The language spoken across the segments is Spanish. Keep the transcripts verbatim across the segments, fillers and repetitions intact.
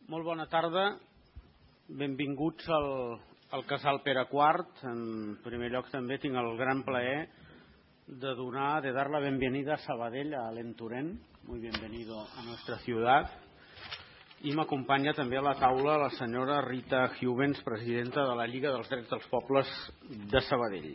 Molt bona tarda, benvinguts al, al Casal Pere quart. En primer lloc també tinc el gran plaer de donar, de dar la bienvenida a Sabadell, a Alain Touraine. Muy bienvenido a nuestra ciudad. I m'acompanya també a la taula la senyora Rita Hubens, presidenta de la Lliga dels Drets dels Pobles de Sabadell.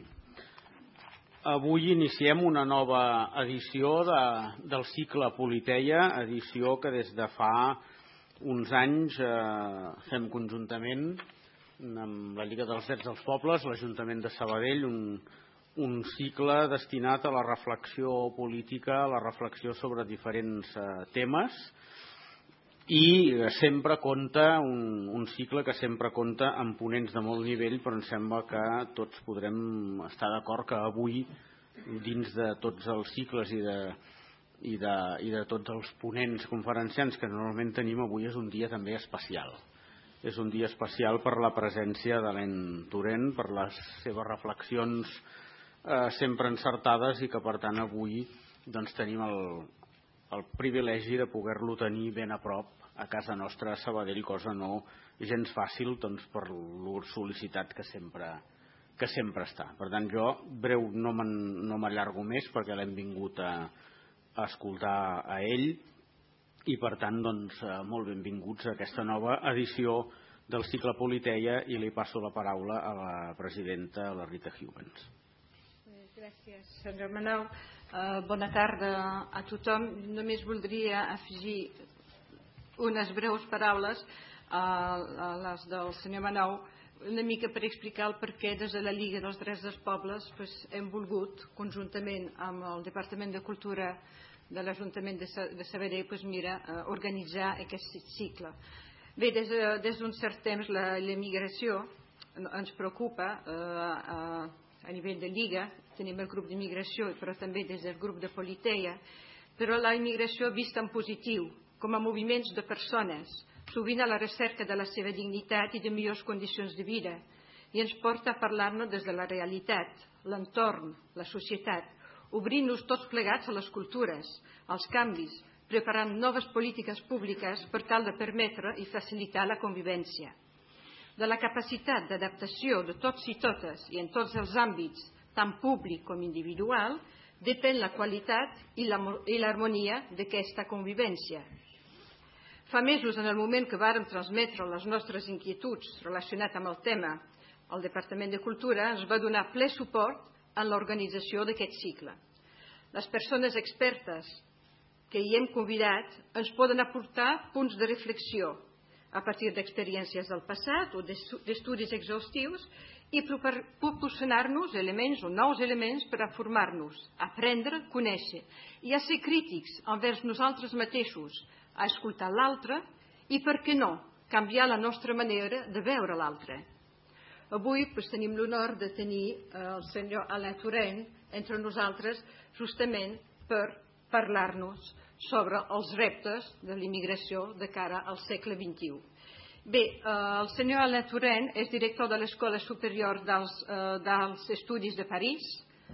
Avui iniciem una nova edició de, del cicle Politeia, edició que des de fa uns anys eh, fem conjuntament amb la Lliga dels Drets dels Pobles, l'Ajuntament de Sabadell, un, un cicle destinat a la reflexió política, a la reflexió sobre diferents eh, temes, i sempre compta, un, un cicle que sempre compta amb ponents de molt nivell, però em sembla que tots podrem estar d'acord que avui, dins de tots els cicles i de I de, i de tots els ponents conferenciants que normalment tenim, avui és un dia també especial. És un dia especial per la presència d'Alain Touraine, per les seves reflexions eh, sempre encertades, i que per tant avui doncs, tenim el, el privilegi de poder-lo tenir ben a prop a casa nostra a Sabadell, cosa no gens fàcil doncs, per lo sol·licitat que sempre, que sempre està. Per tant, jo breu no m'allargo més perquè l'hem vingut a a escoltar a ell i per tant doncs, molt benvinguts a aquesta nova edició del cicle Politeia, i li passo la paraula a la presidenta, la Rita Hubens. Gràcies, senyor Manau. Uh, bona tarda a tothom. Només voldria afegir unes breus paraules a, a les del senyor Manau, una mica per explicar el perquè des de la Lliga dels Drets dels Pobles pues, hem volgut, conjuntament amb el Departament de Cultura de l'Ajuntament de Sabadell, pues, mira, organitzar aquest cicle. Bé, des, de, des d'un cert temps la, la migració ens preocupa eh, a, a nivell de Lliga, tenim el grup d'immigració, però també des del grup de Politeia, però la immigració vista en positiu, com a moviments de persones, sovint a la recerca de la seva dignitat i de millors condicions de vida, i ens porta a parlar-ne des de la realitat, l'entorn, la societat, obrint-nos tots plegats a les cultures, als canvis, preparant noves polítiques públiques per tal de permetre i facilitar la convivència. De la capacitat d'adaptació de tots i totes i en tots els àmbits, tant públic com individual, depèn la qualitat i l'harmonia d'aquesta convivència. Fa mesos, en el moment que vàrem transmetre les nostres inquietuds relacionades amb el tema, el Departament de Cultura ens va donar ple suport en l'organització d'aquest cicle. Les persones expertes que hi hem convidat ens poden aportar punts de reflexió a partir d'experiències del passat o d'estudis exhaustius i proporcionar-nos elements o nous elements per a formar-nos, aprendre, conèixer i a ser crítics envers nosaltres mateixos, a escoltar l'altre i, per què no, canviar la nostra manera de veure l'altre. Avui pues, tenim l'honor de tenir eh, el senyor Alain Touraine entre nosaltres justament per parlar-nos sobre els reptes de l'immigració de cara al segle vint-i-u. Bé, eh, el senyor Alain Touraine és director de l'Escola Superior dels, eh, dels Estudis de París.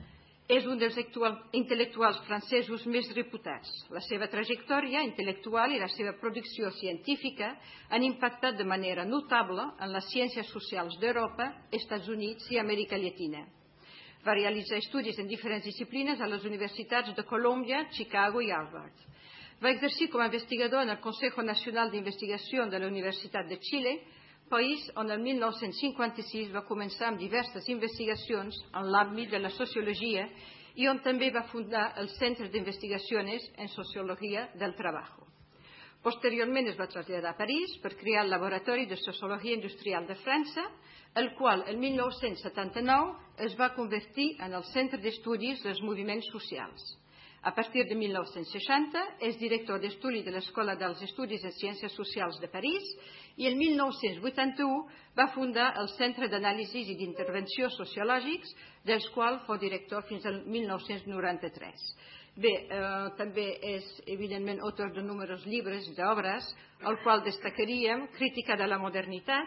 És un dels intel·lectuals francesos més reputats. La seva trajectòria intel·lectual i la seva producció científica han impactat de manera notable en les ciències socials d'Europa, Estats Units i Amèrica Llatina. Va realitzar estudis en diferents disciplines a les universitats de Colòmbia, Chicago i Harvard. Va exercir com a investigador en el Consejo Nacional d'Investigació de la Universitat de Xile, país on el mil nou-cents cinquanta-sis va començar amb diverses investigacions en l'àmbit de la sociologia i on també va fundar el Centre d'Investigacions en Sociologia del Trabajo. Posteriorment es va traslladar a París per crear el Laboratori de Sociologia Industrial de França, el qual el mil nou-cents setanta-nou es va convertir en el Centre d'Estudis dels Moviments Socials. A partir de mil nou-cents seixanta és director d'estudi de l'Escola dels Estudis en Ciències Socials de París i el mil nou-cents vuitanta-u va fundar el Centre d'Anàlisis i d'Intervenció Sociològics, dels quals fou director fins al mil nou-cents noranta-tres. Bé, eh, també és evidentment autor de numerosos llibres i d'obres, el qual destacaríem Crítica de la Modernitat,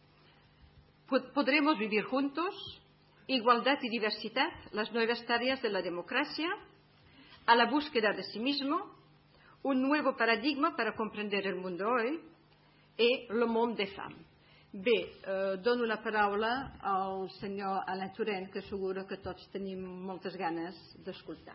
Podremos vivir juntos, Igualdad y diversidad, las nuevas tareas de la democracia, A la búsqueda de sí mismo, Un nuevo paradigma para comprender el mundo hoy, et le monde des femmes. Bé, eh, dono la paraula al senyor Alain Touraine, que seguro que tots tenim moltes ganes d'escoltar.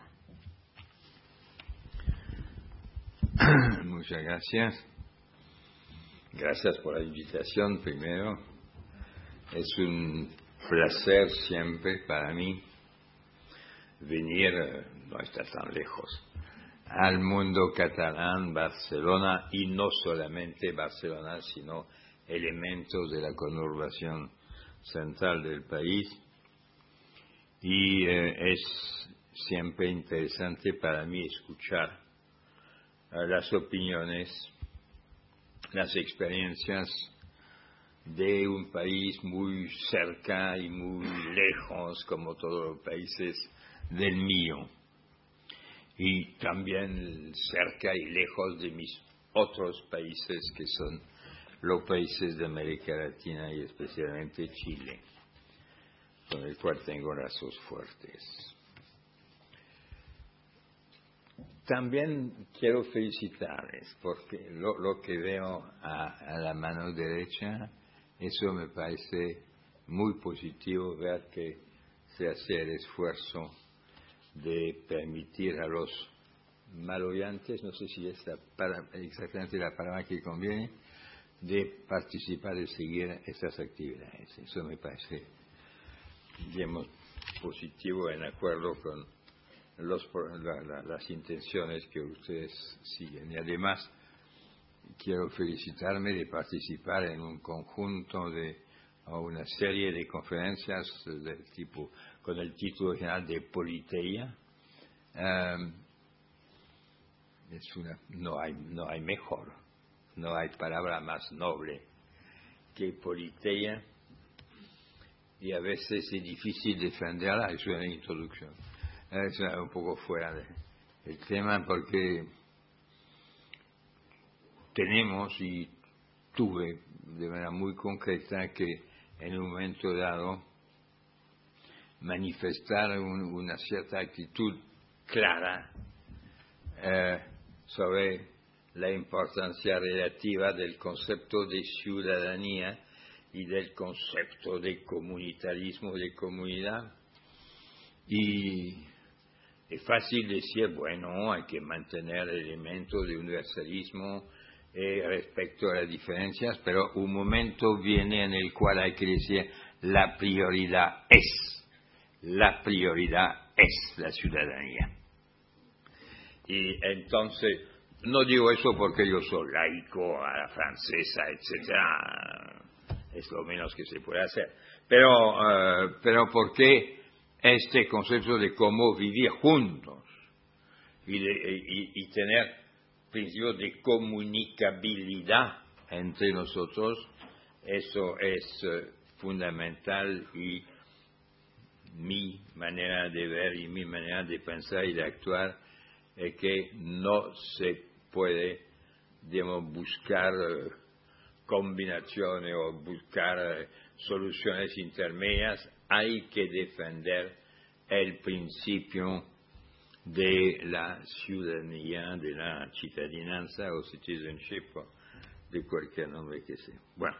Muchas gracias. Gracias por la invitación primero. Es un placer siempre para mí venir, no está tan lejos, al mundo catalán, Barcelona, y no solamente Barcelona, sino elementos de la conurbación central del país. Y eh, es siempre interesante para mí escuchar eh, las opiniones, las experiencias de un país muy cerca y muy lejos, como todos los países del mío, y también cerca y lejos de mis otros países, que son los países de América Latina y especialmente Chile, con el cual tengo lazos fuertes. También quiero felicitarles, porque lo, lo que veo a, a la mano derecha, eso me parece muy positivo, ver que se hace el esfuerzo de permitir a los maloyantes, no sé si es la para, exactamente la palabra que conviene, de participar, de seguir estas actividades. Eso me parece, digamos, positivo, en acuerdo con los, la, la, las intenciones que ustedes siguen. Y además, quiero felicitarme de participar en un conjunto de, o una serie de conferencias del tipo, con el título general de Politeia. Um, es una, no hay, no hay mejor, no hay palabra más noble que Politeia, y a veces es difícil defenderla. Eso es la introducción. Es un poco fuera del tema, porque tenemos, y tuve de manera muy concreta, que en un momento dado manifestar un, una cierta actitud clara eh, sobre la importancia relativa del concepto de ciudadanía y del concepto de comunitarismo, de comunidad. Y es fácil decir, bueno, hay que mantener elementos de universalismo eh, respecto a las diferencias, pero un momento viene en el cual hay que decir, la prioridad es, la prioridad es la ciudadanía. Y entonces, no digo eso porque yo soy laico a la francesa, etcétera, es lo menos que se puede hacer, pero, uh, pero porque este concepto de cómo vivir juntos y, de, y, y tener principios de comunicabilidad entre nosotros, eso es uh, fundamental, y mi manera de ver y mi manera de pensar y de actuar es que no se puede, digamos, buscar uh, combinaciones o buscar uh, soluciones intermedias. Hay que defender el principio de la ciudadanía, de la cittadinanza o citizenship, de cualquier nombre que sea. Bueno,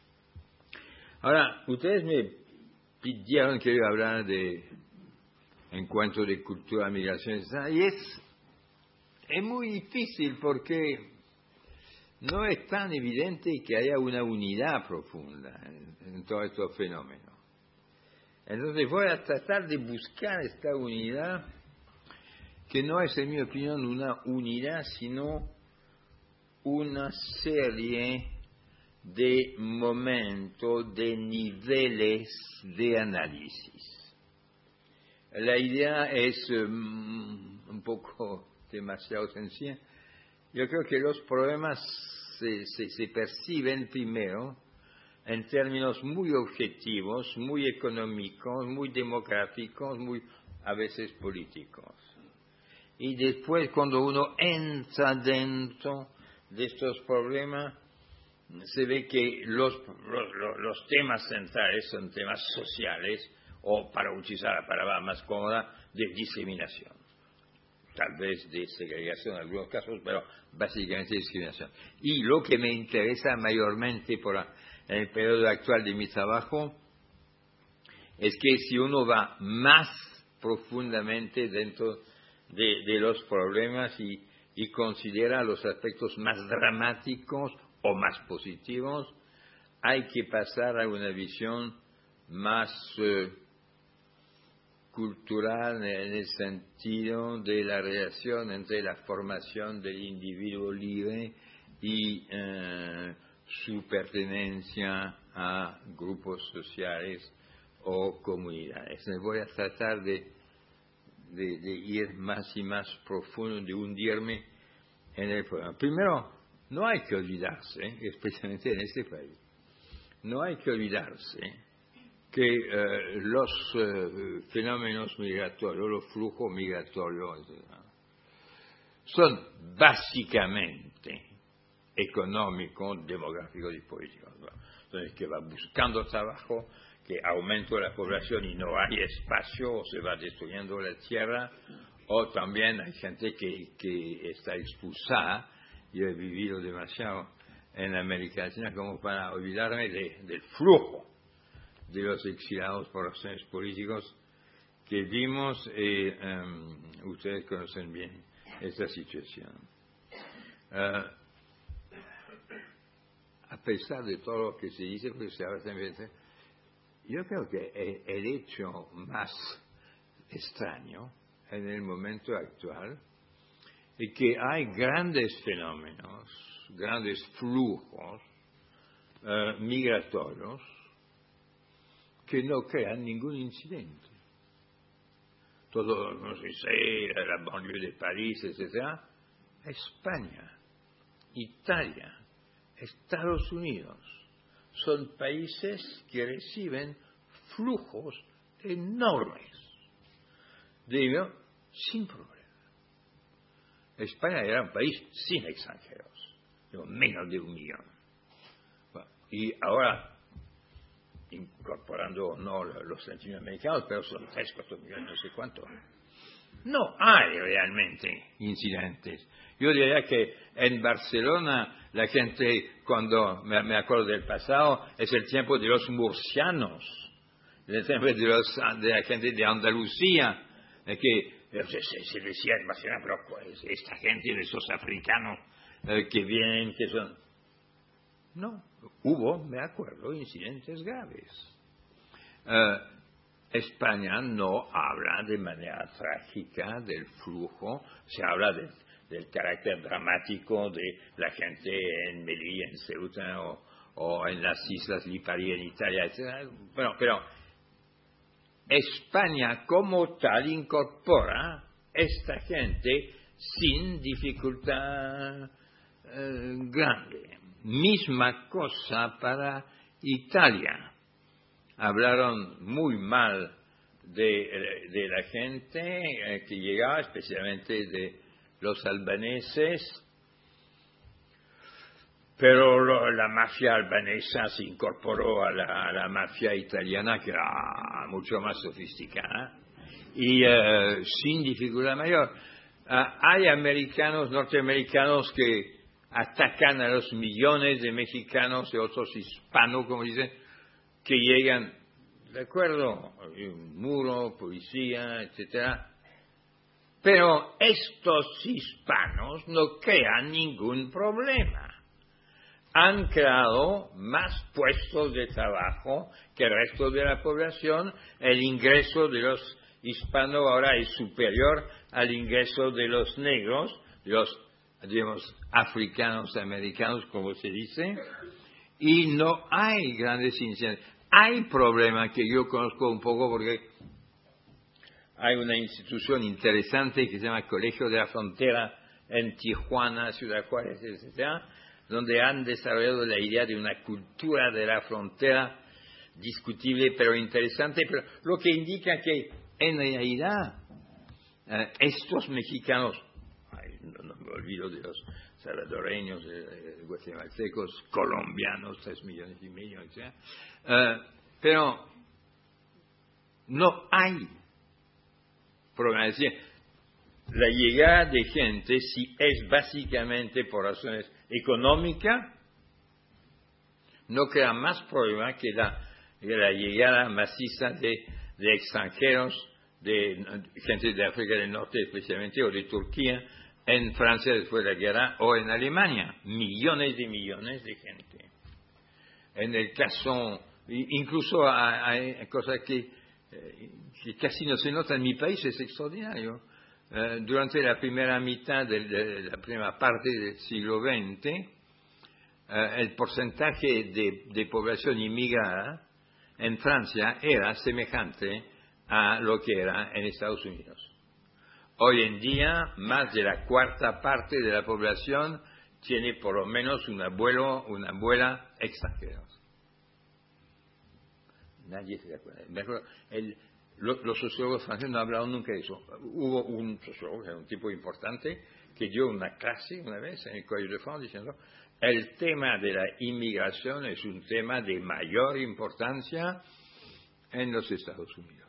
ahora, ustedes me pidieron que yo hablara de encuentro de cultura, migración, y es, es muy difícil porque no es tan evidente que haya una unidad profunda en, en todos estos fenómenos. Entonces voy a tratar de buscar esta unidad, que no es, en mi opinión, una unidad, sino una serie de momentos, de niveles de análisis. La idea es um, un poco demasiado sencilla. Yo creo que los problemas se, se, se perciben primero en términos muy objetivos, muy económicos, muy demográficos, muy a veces políticos. Y después, cuando uno entra dentro de estos problemas, se ve que los, los, los temas centrales son temas sociales, o, para utilizar la palabra más cómoda, de discriminación. tal vez de segregación en algunos casos, pero básicamente discriminación. Y lo que me interesa mayormente por la, en el periodo actual de mi trabajo es que si uno va más profundamente dentro de, de los problemas y, y considera los aspectos más dramáticos o más positivos, hay que pasar a una visión más eh, cultural en el sentido de la relación entre la formación del individuo libre y eh, su pertenencia a grupos sociales o comunidades. Me voy a tratar de, de, de ir más y más profundo, de hundirme en el problema. Primero, no hay que olvidarse, especialmente en este país, no hay que olvidarse que eh, los eh, fenómenos migratorios, los flujos migratorios, etcétera, son básicamente económicos, demográficos y políticos. Entonces, que va buscando trabajo, que aumenta la población y no hay espacio, o se va destruyendo la tierra, o también hay gente que, que está expulsada. Yo he vivido demasiado en América Latina como para olvidarme de, del flujo de los exilados por razones políticos que vimos, y um, ustedes conocen bien esta situación. Uh, a pesar de todo lo que se dice, porque se habla también, yo creo que el, el hecho más extraño en el momento actual es que hay grandes fenómenos, grandes flujos uh, migratorios que no crean ningún incidente. Todo, no sé, la banlieue de París, etcétera, España, Italia, Estados Unidos, son países que reciben flujos enormes de dinero sin problema. España era un país sin extranjeros, menos de un millón. Bueno, y ahora, incorporando no los latinoamericanos, pero son tres, cuatro millones, no sé cuánto. No hay realmente incidentes. Yo diría que en Barcelona la gente, cuando me, me acuerdo del pasado, es el tiempo de los murcianos, el tiempo de, los, de la gente de Andalucía, que se, se decía en Barcelona, pero pues, esta gente, de esos africanos eh, que vienen, que son... No, hubo, me acuerdo, incidentes graves. Uh, España no habla de manera trágica del flujo, se habla de, del carácter dramático de la gente en Melilla, en Ceuta o, o en las islas Lipari en Italia, etcétera. Bueno, pero España como tal incorpora esta gente sin dificultad eh, grande. Misma cosa para Italia. Hablaron muy mal de, de la gente eh, que llegaba, especialmente de los albaneses, pero lo, la mafia albanesa se incorporó a la, a la mafia italiana, que era mucho más sofisticada, y eh, sin dificultad mayor. Uh, hay americanos, norteamericanos que atacan a los millones de mexicanos y otros hispanos, como dicen, que llegan, de acuerdo, hay un muro, policía, etcétera. Pero estos hispanos no crean ningún problema. Han creado más puestos de trabajo que el resto de la población. El ingreso de los hispanos ahora es superior al ingreso de los negros, de los, digamos, africanos americanos, como se dice, y no hay grandes incidentes. Hay problemas que yo conozco un poco porque hay una institución interesante que se llama Colegio de la Frontera en Tijuana, Ciudad Juárez, etcétera, donde han desarrollado la idea de una cultura de la frontera discutible pero interesante, pero lo que indica que en realidad eh, estos mexicanos, ay, no, no me olvido de los salvadoreños, eh, guatemaltecos, colombianos, tres millones y medio, etcétera, uh, pero no hay problema. Es decir, la llegada de gente, si es básicamente por razones económicas, no crea más problema que la, que la llegada maciza de, de extranjeros, de gente de África del Norte especialmente, o de Turquía, en Francia después de la guerra, o en Alemania. Millones y millones de gente. En el caso, incluso hay cosas que, que casi no se notan en mi país, es extraordinario. Uh, durante la primera mitad de, de la primera parte del siglo veinte, uh, el porcentaje de, de población inmigrada en Francia era semejante a lo que era en Estados Unidos. Hoy en día, más de la cuarta parte de la población tiene por lo menos un abuelo, una abuela extranjeros. Nadie se acuerda. Me acuerdo, el, lo, los sociólogos franceses no hablaron nunca de eso. Hubo un sociólogo, un tipo importante, que dio una clase una vez en el Collège de France diciendo: el tema de la inmigración es un tema de mayor importancia en los Estados Unidos.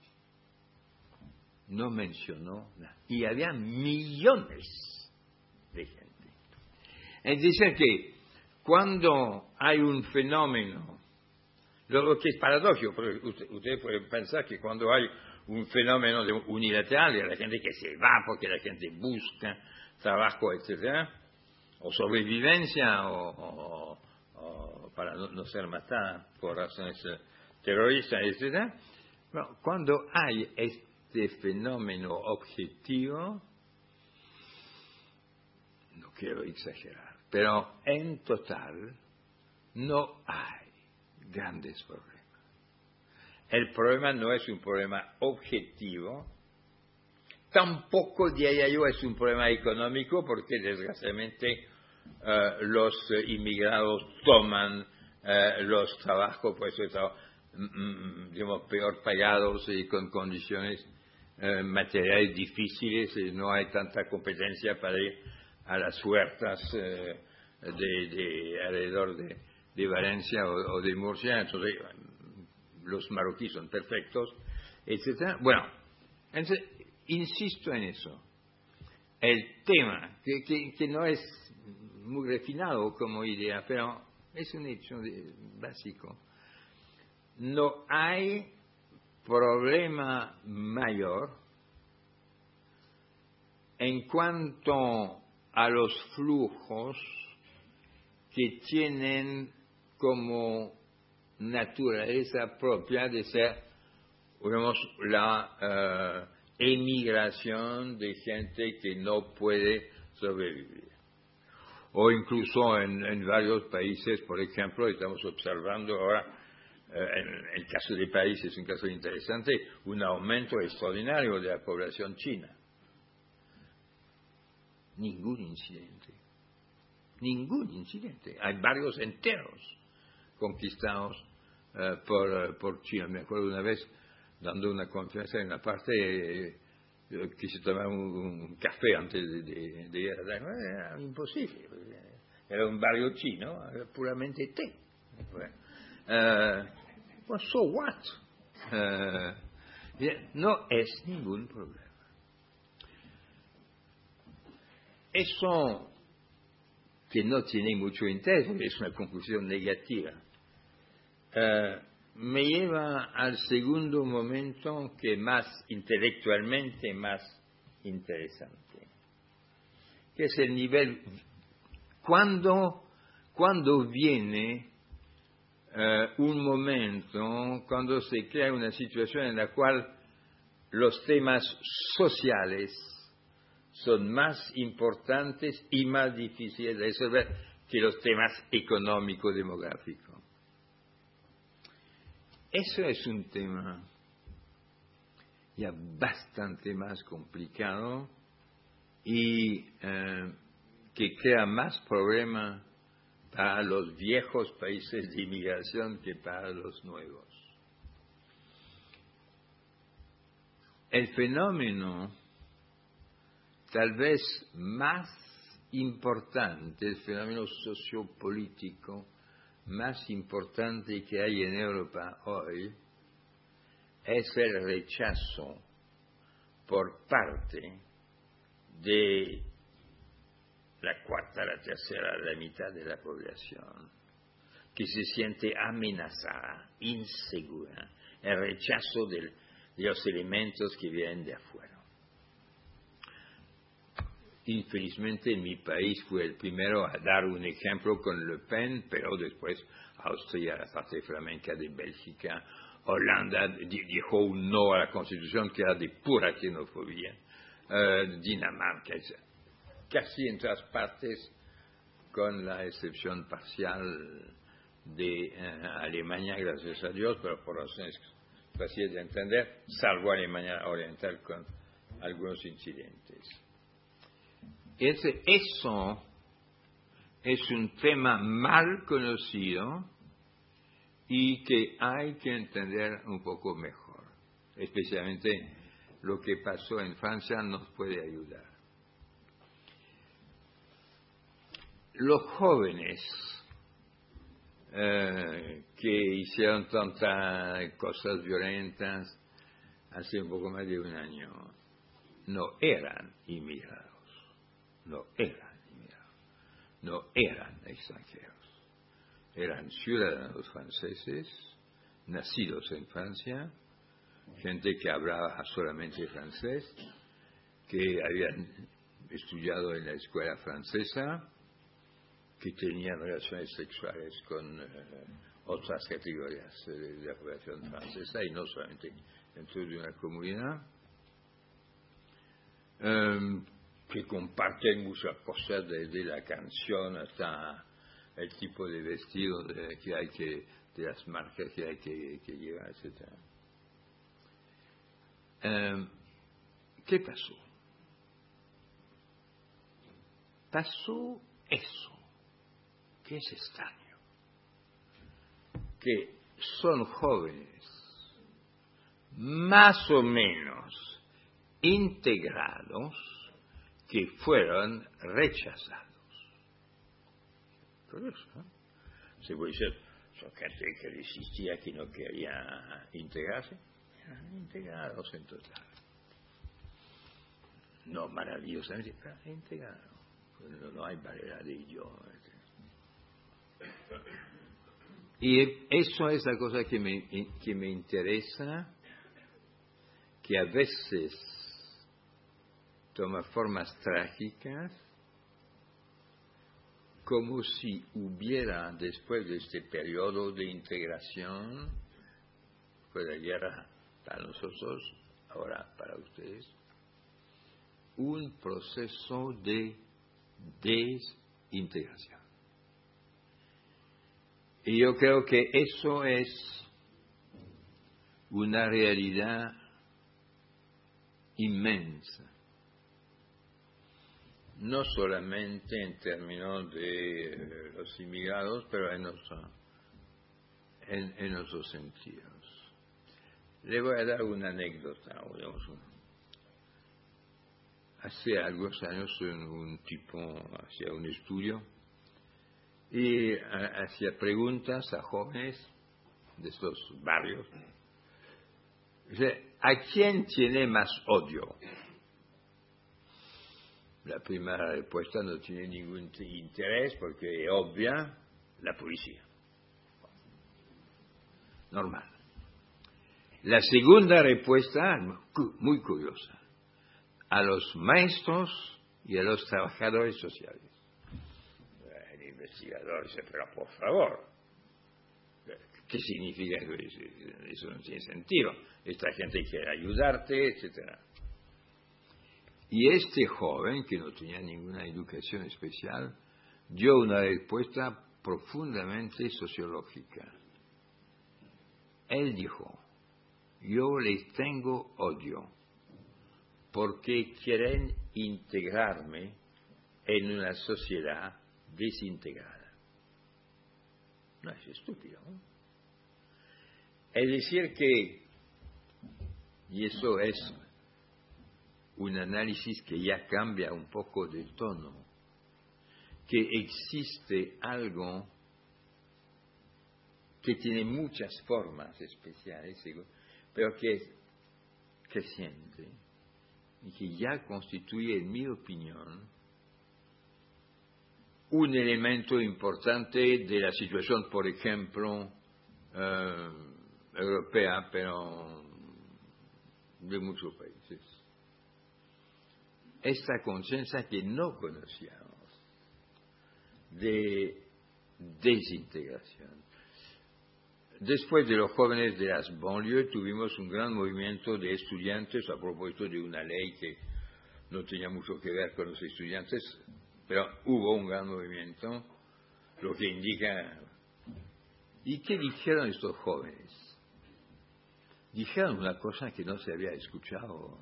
No mencionó nada. Y había millones de gente. Es decir, que cuando hay un fenómeno, lo que es paradójico, porque usted, usted puede pensar que cuando hay un fenómeno de unilateral, de la gente que se va porque la gente busca trabajo, etcétera, o sobrevivencia, o, o, o para no, no ser matada por razones terroristas, etcétera, bueno, cuando hay este fenómeno objetivo, no quiero exagerar, pero en total no hay grandes problemas. El problema no es un problema objetivo, tampoco diría yo es un problema económico, porque desgraciadamente uh, los uh, inmigrados toman uh, los trabajos, pues eso, mm, digamos, peor pagados y con condiciones uh, materiales difíciles, y no hay tanta competencia para ir a las huertas uh, de, de alrededor de, de Valencia o, o de Murcia. Entonces los marroquíes son perfectos, etcétera. Bueno, entonces insisto en eso. El tema, que, que, que no es muy refinado como idea, pero es un hecho de, básico. No hay problema mayor en cuanto a los flujos que tienen como naturaleza propia de ser, digamos, la uh, emigración de gente que no puede sobrevivir. O incluso en, en varios países, por ejemplo, estamos observando ahora, uh, en el caso de París es un caso interesante, un aumento extraordinario de la población china. Ningún incidente. Ningún incidente. Hay barrios enteros conquistados uh, por, uh, por China. Me acuerdo una vez dando una conferencia en la parte eh, quise tomar un, un café antes de, de, de ir a dar. Era imposible. Era un barrio chino, era puramente té. Uh, well, so what? Uh, no es ningún problema. Eso que no tiene mucho interés, porque es una conclusión negativa, uh, me lleva al segundo momento que más intelectualmente más interesante, que es el nivel, cuando, cuando viene uh, un momento, cuando se crea una situación en la cual los temas sociales son más importantes y más difíciles de resolver que los temas económico-demográficos. Eso es un tema ya bastante más complicado y eh, que crea más problemas para los viejos países de inmigración que para los nuevos. El fenómeno tal vez más importante, el fenómeno sociopolítico más importante que hay en Europa hoy, es el rechazo por parte de la cuarta, la tercera, la mitad de la población, que se siente amenazada, insegura, el rechazo del, de los elementos que vienen de afuera. Infelizmente en mi país fue el primero a dar un ejemplo con Le Pen, pero después Austria, la parte flamenca de Bélgica, Holanda dijo un no a la Constitución que era de pura xenofobia, uh, Dinamarca, casi en todas partes, con la excepción parcial de uh, Alemania, gracias a Dios, pero por razones fáciles de entender, salvo Alemania Oriental con algunos incidentes. Ese, eso es un tema mal conocido y que hay que entender un poco mejor. Especialmente lo que pasó en Francia nos puede ayudar. Los jóvenes eh, que hicieron tantas cosas violentas hace un poco más de un año no eran inmigrantes. No eran inmigrantes, no eran extranjeros, eran ciudadanos franceses, nacidos en Francia, gente que hablaba solamente francés, que habían estudiado en la escuela francesa, que tenían relaciones sexuales con eh, otras categorías de la población francesa y no solamente dentro de una comunidad. Um, que comparten muchas cosas, desde la canción hasta el tipo de vestido de, que hay que, de las marcas que hay que, que llevar, etcétera. Um, ¿Qué pasó? Pasó eso, que es extraño, que son jóvenes más o menos integrados que fueron rechazados. Curioso, ¿no? Se puede decir, son gente que resistía, que no quería integrarse, eran integrados en total. No maravillosamente, pero integrados. No, no hay barrera de idioma. Y eso es la cosa que me, que me interesa, que a veces toma formas trágicas, como si hubiera, después de este periodo de integración, fue la guerra para nosotros, ahora para ustedes, un proceso de desintegración. Y yo creo que eso es una realidad inmensa. No solamente en términos de eh, los inmigrados, pero en, otro, en, en otros sentidos. Le voy a dar una anécdota. Digamos, hace algunos años un, un tipo hacía un estudio y a, hacía preguntas a jóvenes de estos barrios. Dice, ¿a quién tiene más odio? La primera respuesta no tiene ningún interés porque es obvia, la policía. Normal. La segunda respuesta, muy curiosa, a los maestros y a los trabajadores sociales. El investigador dice, pero por favor, ¿qué significa eso? Eso no tiene sentido. Esta gente quiere ayudarte, etcétera. Y este joven, que no tenía ninguna educación especial, dio una respuesta profundamente sociológica. Él dijo, yo les tengo odio porque quieren integrarme en una sociedad desintegrada. No es estúpido, ¿no? Es decir que, y eso es un análisis que ya cambia un poco de tono, que existe algo que tiene muchas formas especiales, pero que es creciente, y que ya constituye, en mi opinión, un elemento importante de la situación, por ejemplo, eh, europea, pero de muchos países. Esta conciencia que no conocíamos de desintegración. Después de los jóvenes de las banlieues tuvimos un gran movimiento de estudiantes a propósito de una ley que no tenía mucho que ver con los estudiantes, pero hubo un gran movimiento, lo que indica... ¿Y qué dijeron estos jóvenes? Dijeron una cosa que no se había escuchado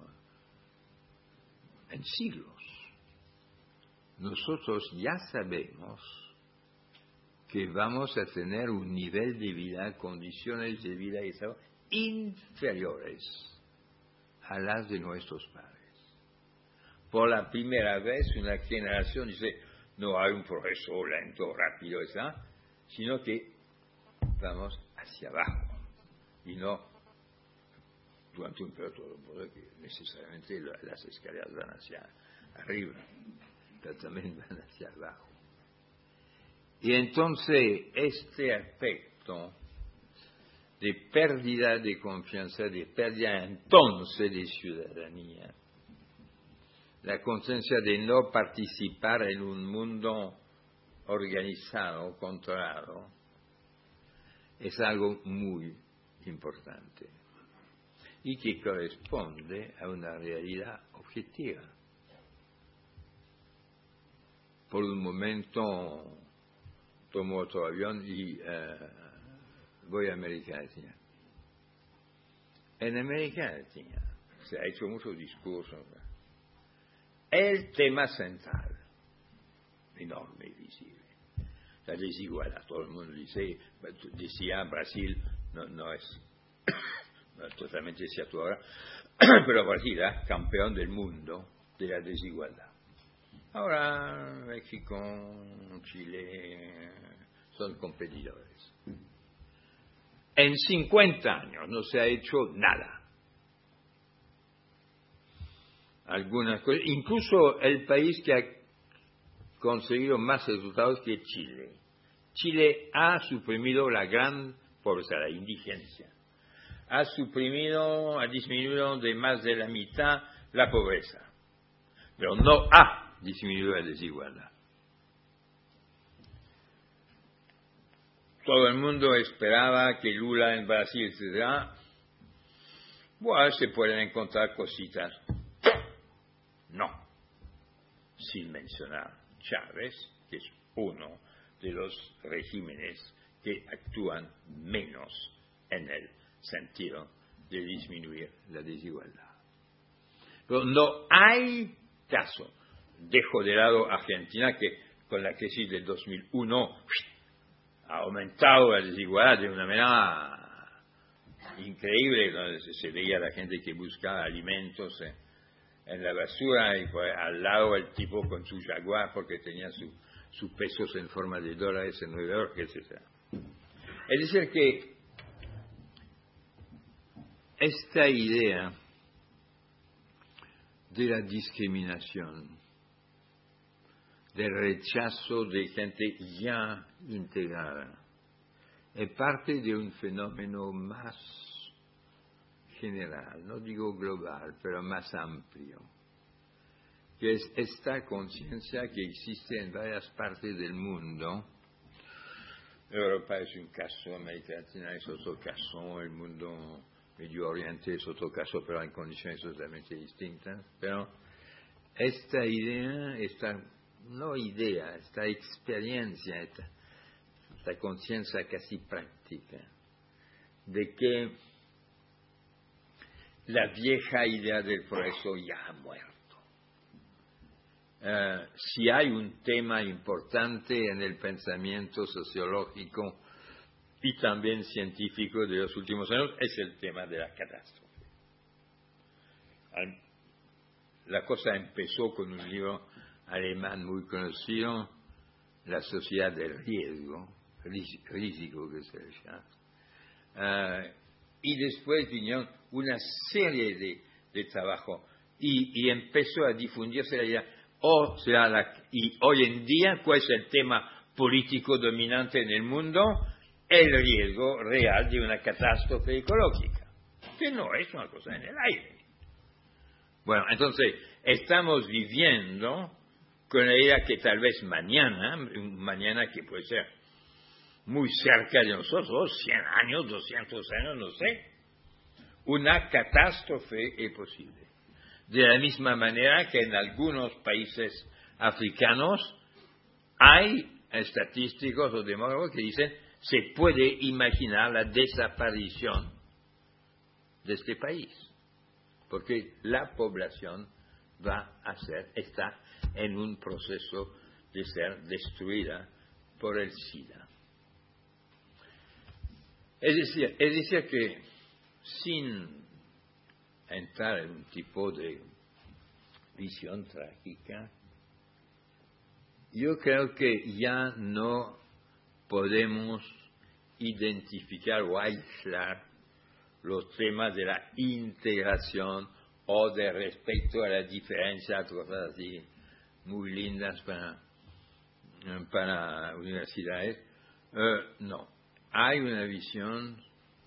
en siglos. Nosotros ya sabemos que vamos a tener un nivel de vida, condiciones de vida y trabajo inferiores a las de nuestros padres. Por la primera vez una generación dice, no hay un progreso lento, rápido, ¿sabes? Sino que vamos hacia abajo y no durante un periodo, porque necesariamente las escaleras van hacia arriba, pero también van hacia abajo. Y entonces este aspecto de pérdida de confianza, de pérdida entonces de ciudadanía, la conciencia de no participar en un mundo organizado, controlado, es algo muy importante y que corresponde a una realidad objetiva. Por un momento tomo otro avión y uh, voy a América Latina. En América Latina se ha hecho muchos discursos. El tema central, enorme y visible, la desigualdad. Todo el mundo dice, decía Brasil, no, no es no es totalmente cierto ahora, pero Brasil es campeón del mundo de la desigualdad. Ahora México, Chile son competidores. En cincuenta años no se ha hecho nada. Algunas cosas, incluso el país que ha conseguido más resultados que Chile. Chile ha suprimido la gran pobreza, la indigencia. Ha suprimido, ha disminuido de más de la mitad la pobreza. Pero no ha disminuido la desigualdad. Todo el mundo esperaba que Lula en Brasil, etcétera. Bueno, se pueden encontrar cositas. No, sin mencionar Chávez, que es uno de los regímenes que actúan menos en el sentido de disminuir la desigualdad. Pero no hay caso. Dejo de lado Argentina, que con la crisis del dos mil uno ha aumentado la desigualdad de una manera increíble, donde se veía la gente que buscaba alimentos en, en la basura y por, al lado el tipo con su Jaguar porque tenía sus su pesos en forma de dólares en Nueva York, etcétera. Es decir que esta idea de la discriminación, del rechazo de gente ya integrada, es parte de un fenómeno más general, no digo global, pero más amplio, que es esta conciencia que existe en varias partes del mundo. Europa es un caso, América Latina es otro caso, el mundo Medio Oriente es otro caso, pero en condiciones totalmente distintas. Pero esta idea, esta no idea, esta experiencia, esta, esta conciencia casi práctica de que la vieja idea del progreso ya ha muerto. Uh, si hay un tema importante en el pensamiento sociológico y también científico de los últimos años, es el tema de la catástrofe. Al, la cosa empezó con un libro alemán muy conocido, La sociedad del riesgo, riesgo que se llama, uh, y después vinieron una serie de, de trabajos y, y empezó a difundirse la idea, o sea, la, y hoy en día, ¿cuál es el tema político dominante en el mundo? El riesgo real de una catástrofe ecológica, que no es una cosa en el aire. Bueno, entonces, estamos viviendo con la idea que tal vez mañana, mañana que puede ser muy cerca de nosotros, cien años, doscientos años, no sé, una catástrofe es posible. De la misma manera que en algunos países africanos hay estadísticos o demógrafos que dicen se puede imaginar la desaparición de este país, porque la población va a ser, está en un proceso de ser destruida por el SIDA. Es decir, es decir que sin entrar en un tipo de visión trágica, yo creo que ya no podemos identificar o aislar los temas de la integración o de respeto a la diferencia, cosas así muy lindas para, para universidades. Uh, no, hay una visión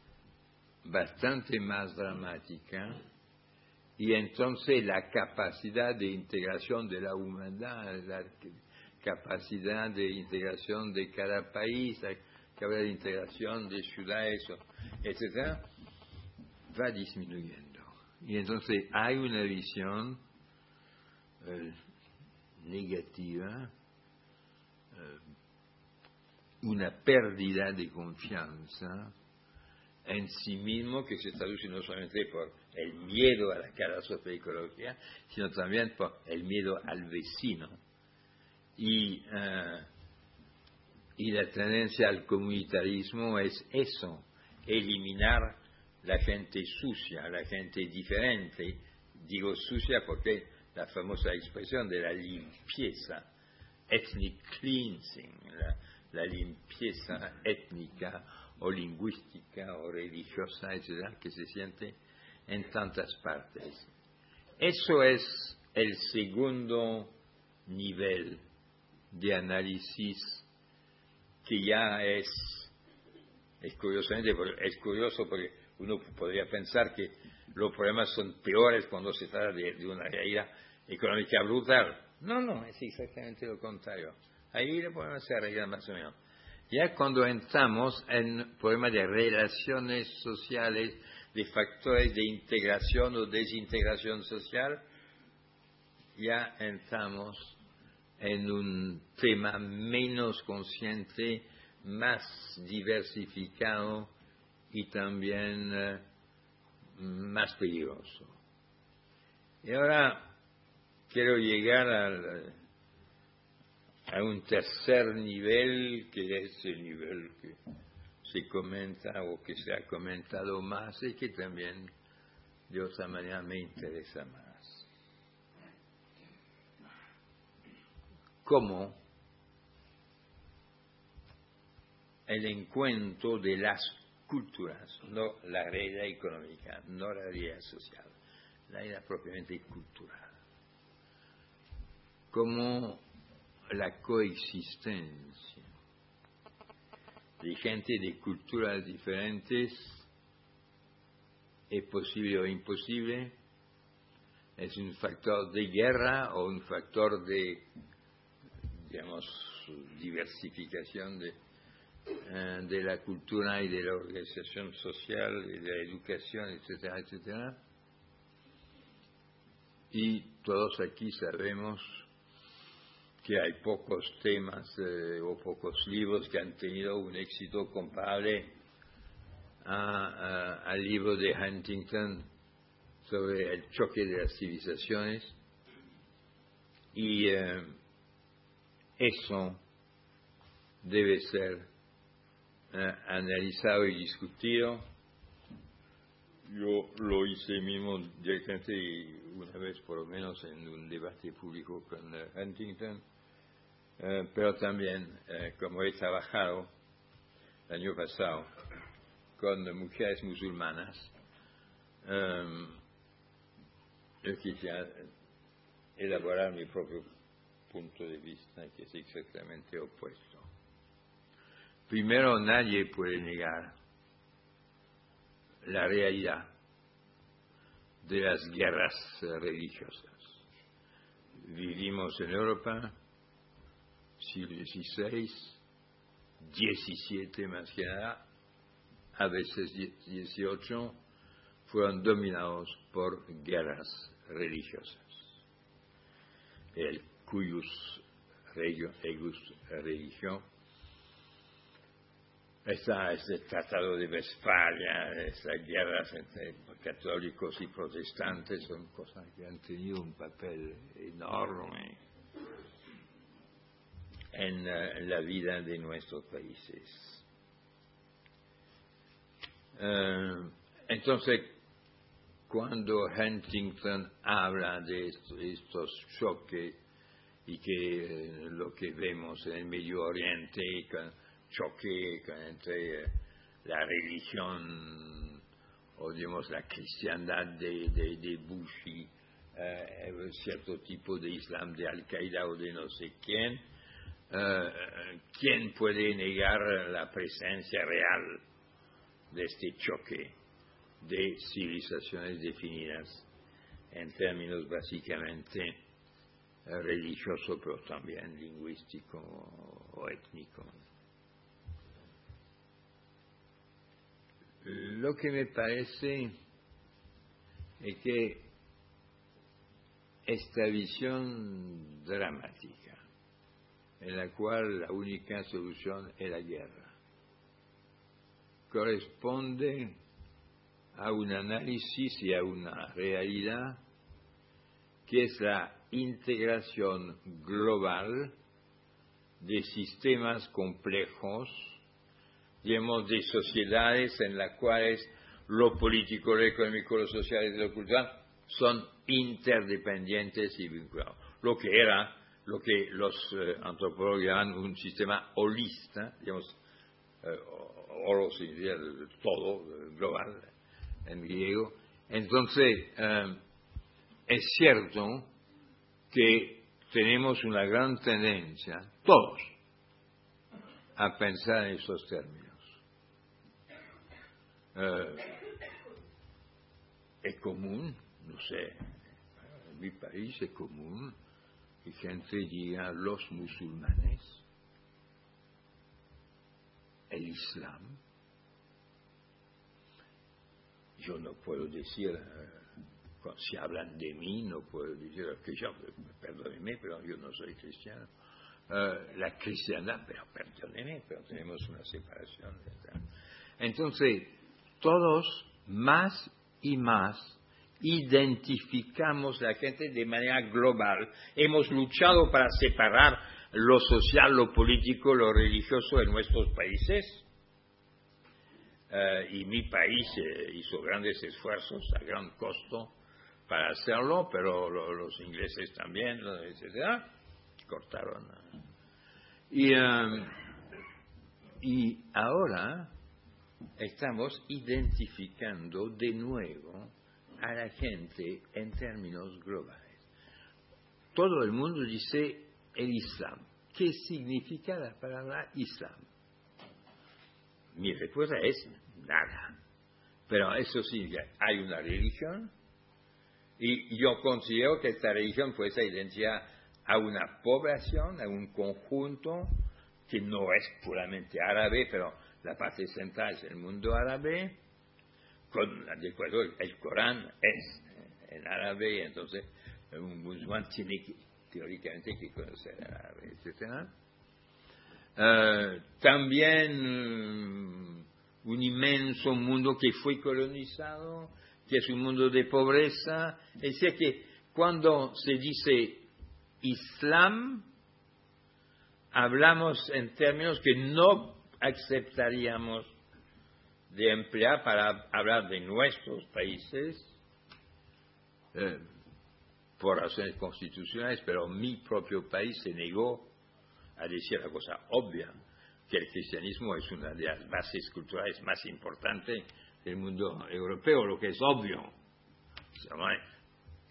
bastante más dramática, y entonces la capacidad de integración de la humanidad, la capacidad de integración de cada país, la capacidad de integración de ciudades, etcétera, va disminuyendo. Y entonces hay una visión eh, negativa, eh, una pérdida de confianza en sí mismo, que se traduce no solamente por el miedo a la catástrofe ecológica, sino también por el miedo al vecino. Y, uh, y la tendencia al comunitarismo es eso, eliminar la gente sucia, la gente diferente. Digo sucia porque la famosa expresión de la limpieza, ethnic cleansing, la, la limpieza étnica o lingüística o religiosa, etcétera, que se siente en tantas partes. Eso es el segundo nivel de análisis, que ya es, es curiosamente, es curioso porque uno podría pensar que los problemas son peores cuando se trata de, de una realidad económica brutal. No, no, es exactamente lo contrario. Ahí los problemas se arreglan más o menos. Ya cuando entramos en problemas de relaciones sociales, de factores de integración o desintegración social, ya entramos en un tema menos consciente, más diversificado y también eh, más peligroso. Y ahora quiero llegar al... a un tercer nivel, que es el nivel que se comenta o que se ha comentado más y que también de otra manera me interesa más. Cómo el encuentro de las culturas, no la realidad económica, no la realidad social, la realidad propiamente cultural, cómo la coexistencia de gente de culturas diferentes es posible o imposible, es un factor de guerra o un factor de, digamos, diversificación de, eh, de la cultura y de la organización social y de la educación, etcétera, etcétera. Y todos aquí sabemos que hay pocos temas eh, o pocos libros que han tenido un éxito comparable a, a, al libro de Huntington sobre el choque de las civilizaciones, y eh, eso debe ser eh, analizado y discutido. Yo lo hice mismo directamente una vez por lo menos en un debate público con uh, Huntington, uh, pero también uh, como he trabajado el año pasado con mujeres musulmanas, um, yo quisiera elaborar mi propio punto de vista, que es exactamente opuesto. Primero, nadie puede negar la realidad de las guerras religiosas. Vivimos en Europa, siglo dieciséis, diecisiete más que nada, a veces dieciocho, fueron dominados por guerras religiosas, el cuius regio, eius religio. Está este Tratado de Westfalia, estas guerras entre católicos y protestantes, son cosas que han tenido un papel enorme en uh, la vida de nuestros países. Uh, entonces, cuando Huntington habla de estos, estos choques y que uh, lo que vemos en el Medio Oriente, con choque entre uh, la religión o digamos la cristiandad de, de, de Bush y uh, cierto tipo de Islam de Al-Qaeda o de no sé quién, uh, ¿quién puede negar la presencia real de este choque de civilizaciones definidas en términos básicamente uh, religiosos, pero también lingüístico o étnico? Lo que me parece es que esta visión dramática, en la cual la única solución es la guerra, corresponde a un análisis y a una realidad que es la integración global de sistemas complejos, digamos, de sociedades en las cuales lo político, lo económico, lo social y lo cultural son interdependientes y vinculados. Lo que era, lo que los eh, antropólogos llaman un sistema holista, digamos, eh, holo significa todo, global, en griego. Entonces, eh, es cierto que tenemos una gran tendencia, todos, a pensar en esos términos. Uh, es común, no sé, en mi país es común que gente diga los musulmanes, el Islam. Yo no puedo decir, uh, si hablan de mí, no puedo decir que yo, perdónenme, pero yo no soy cristiano. Uh, la cristiandad, pero perdónenme, pero tenemos una separación. Entonces, todos más y más identificamos a la gente de manera global. Hemos luchado para separar lo social, lo político, lo religioso en nuestros países. Uh, y mi país eh, hizo grandes esfuerzos a gran costo para hacerlo, pero lo, los ingleses también, etcétera, cortaron. Y, um, y ahora estamos identificando de nuevo a la gente en términos globales. Todo el mundo dice el Islam. ¿Qué significa la palabra Islam? Mi respuesta es nada. Pero eso significa, hay una religión y yo considero que esta religión puede ser identificada a una población, a un conjunto que no es puramente árabe, pero la parte central es el mundo árabe, con, de acuerdo, el Corán es en árabe, entonces un musulmán tiene que, teóricamente que conocer el árabe, etcétera. Uh, también um, un inmenso mundo que fue colonizado, que es un mundo de pobreza. Es decir, que cuando se dice Islam, hablamos en términos que no aceptaríamos de emplear para hablar de nuestros países eh, por razones constitucionales, pero mi propio país se negó a decir la cosa obvia, que el cristianismo es una de las bases culturales más importantes del mundo europeo, lo que es obvio.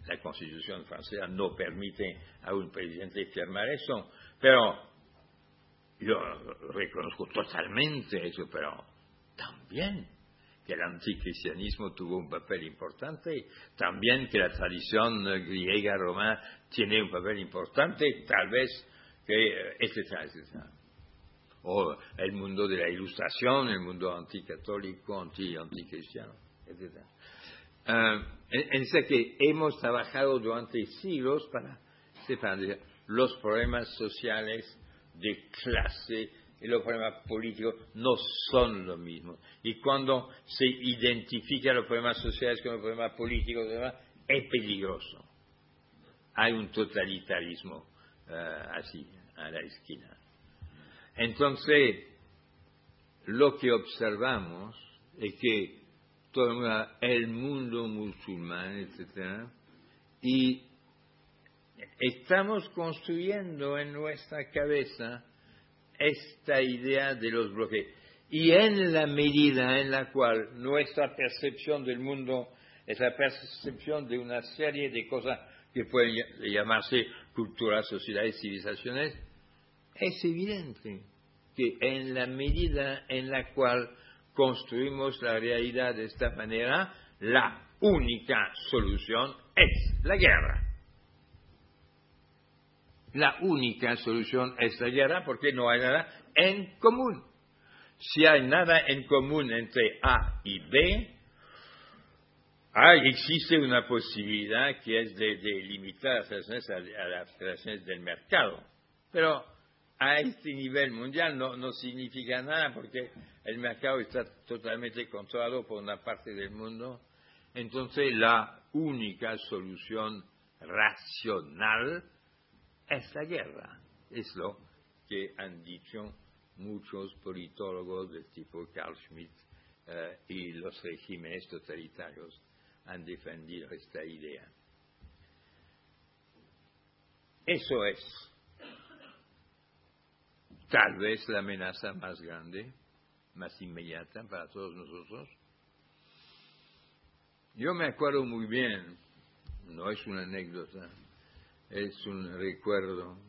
la Constitución francesa no permite a un presidente firmar eso, pero yo reconozco totalmente eso, pero también que el anticristianismo tuvo un papel importante, también que la tradición griega, romana, tiene un papel importante, tal vez que, etcétera, etcétera. O el mundo de la Ilustración, el mundo anticatólico, anti, anticristiano, etcétera. Uh, es decir, que hemos trabajado durante siglos para separar los problemas sociales de clase y los problemas políticos no son lo mismo. Y cuando se identifican los problemas sociales con los problemas políticos, es peligroso. Hay un totalitarismo uh, así, a la esquina. Entonces, lo que observamos es que todo el mundo musulmán, etcétera, y estamos construyendo en nuestra cabeza esta idea de los bloques. Y en la medida en la cual nuestra percepción del mundo es la percepción de una serie de cosas que pueden llamarse culturas, sociedades, civilizaciones, es evidente que en la medida en la cual construimos la realidad de esta manera, la única solución es la guerra. La única solución es la guerra porque no hay nada en común. Si hay nada en común entre A y B, hay, existe una posibilidad que es de, de limitar las relaciones a, a las relaciones del mercado. Pero a este nivel mundial no, no significa nada porque el mercado está totalmente controlado por una parte del mundo. Entonces la única solución racional es la guerra. Es lo que han dicho muchos politólogos del tipo Carl Schmitt eh, y los regímenes totalitarios han defendido esta idea. Eso es tal vez la amenaza más grande, más inmediata para todos nosotros. Yo me acuerdo muy bien, no es una anécdota, es un recuerdo.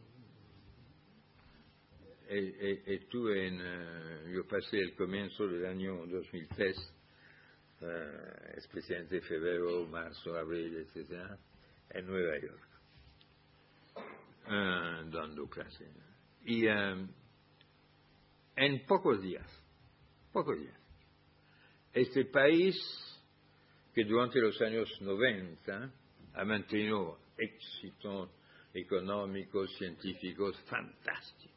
Estuve en, uh, yo pasé el comienzo del año dos mil tres, uh, especialmente febrero, marzo, abril, etcétera, en Nueva York, uh, dando clase. Y um, en pocos días, pocos días, este país que durante los años noventa ha mantenido éxitos económicos, científicos fantásticos.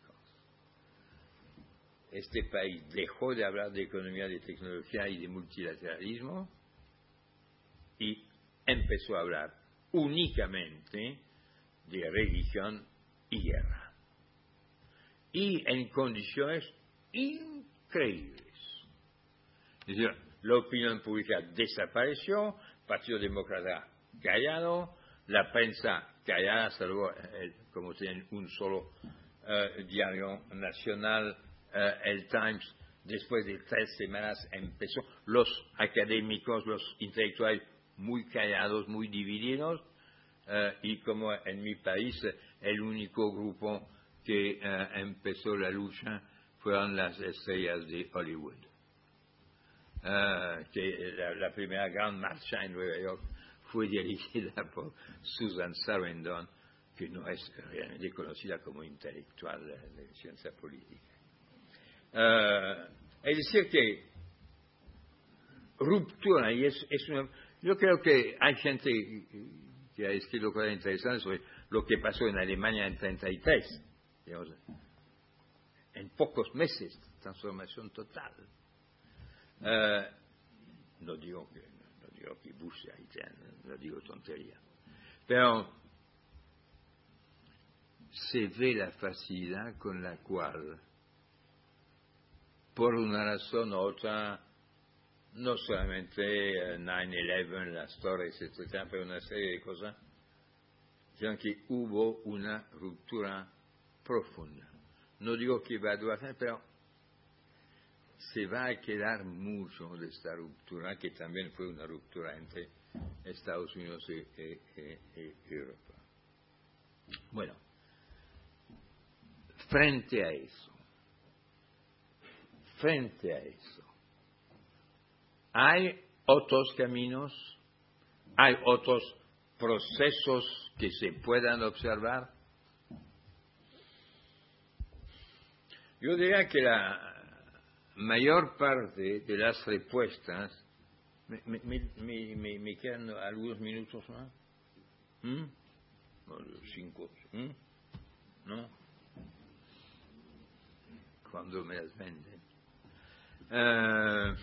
Este país dejó de hablar de economía, de tecnología y de multilateralismo y empezó a hablar únicamente de religión y guerra. Y en condiciones increíbles. Es decir, la opinión pública desapareció, el Partido Demócrata callado, la prensa callada, salvo el, como tienen un solo uh, diario nacional, uh, el Times, después de tres semanas empezó, los académicos, los intelectuales muy callados, muy divididos, uh, y como en mi país el único grupo que uh, empezó la lucha fueron las estrellas de Hollywood. Uh, que la, la primera gran marcha en Nueva York fue dirigida por Susan Sarandon, que no es realmente conocida como intelectual de, de ciencia política. Uh, es decir que ruptura, y es, es una, yo creo que hay gente que ha escrito cosas interesantes sobre lo que pasó en Alemania en treinta y tres, digamos, en pocos meses, transformación total. Uh, no digo que no digo que Bush sea haitiano, no digo tontería, pero se ve la facilidad con la cual, por una razón u otra, no solamente uh, nueve once, las torres, etcétera, pero una serie de cosas, sino que hubo una ruptura profunda. No digo que va a durar, pero se va a quedar mucho de esta ruptura, que también fue una ruptura entre Estados Unidos y, y, y, y Europa. Bueno, frente a eso, frente a eso, hay otros caminos, hay otros procesos que se puedan observar. Yo diría que la mayor parte de las respuestas, me, me, me, me, me quedan algunos minutos más, ¿Mm? cinco, ¿Mm? ¿no? Cuando me las venden. Uh,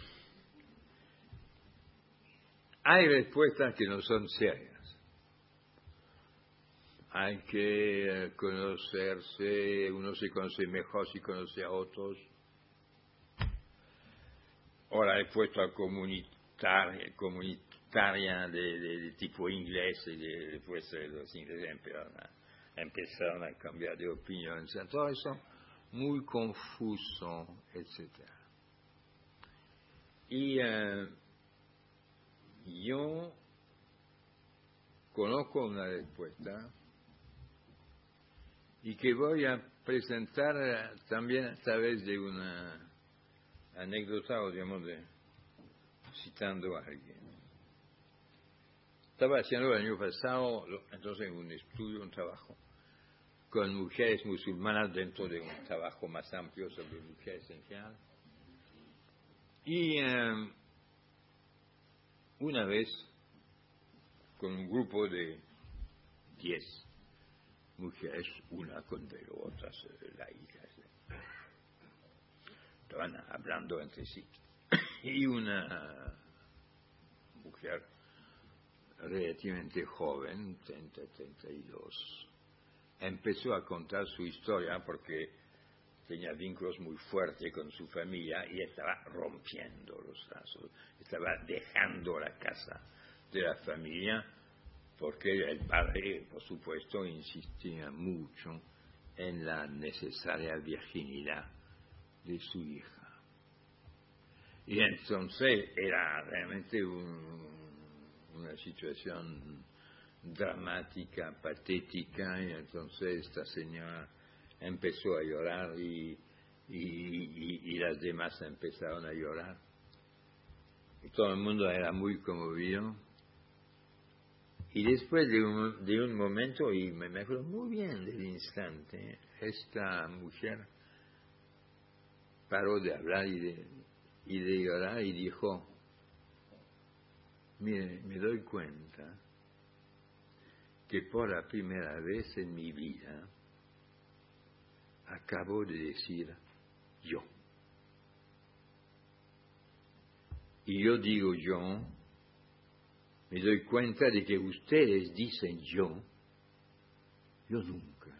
hay respuestas que no son serias. Hay que conocerse, uno se conoce mejor si conoce a otros. O la respuesta comunitaria, comunitaria de, de, de tipo inglés, y de, después los ingleses empezaron a, empezaron a cambiar de opinión, etcétera. Todo eso muy confuso, etcétera. Y uh, yo conozco una respuesta y que voy a presentar también a través de una anécdota, o digamos, de, citando a alguien. Estaba haciendo el año pasado, entonces, un estudio, un trabajo, con mujeres musulmanas dentro de un trabajo más amplio sobre mujeres en general. Y um, una vez, con un grupo de diez mujeres, una con velo, otras laicas, estaban hablando entre sí. Y una mujer relativamente joven, treinta, treinta y dos, empezó a contar su historia porque tenía vínculos muy fuertes con su familia y estaba rompiendo los lazos, estaba dejando la casa de la familia porque el padre, por supuesto, insistía mucho en la necesaria virginidad de su hija. Y entonces era realmente un, una situación dramática, patética, y entonces esta señora empezó a llorar y, y, y, y las demás empezaron a llorar. Y todo el mundo era muy conmovido. Y después de un, de un momento, y me, me acuerdo muy bien del instante, esta mujer paró de hablar y de, y de llorar y dijo: mire, me doy cuenta que por la primera vez en mi vida acabo de decir yo. Y yo digo yo, me doy cuenta de que ustedes dicen yo, yo nunca.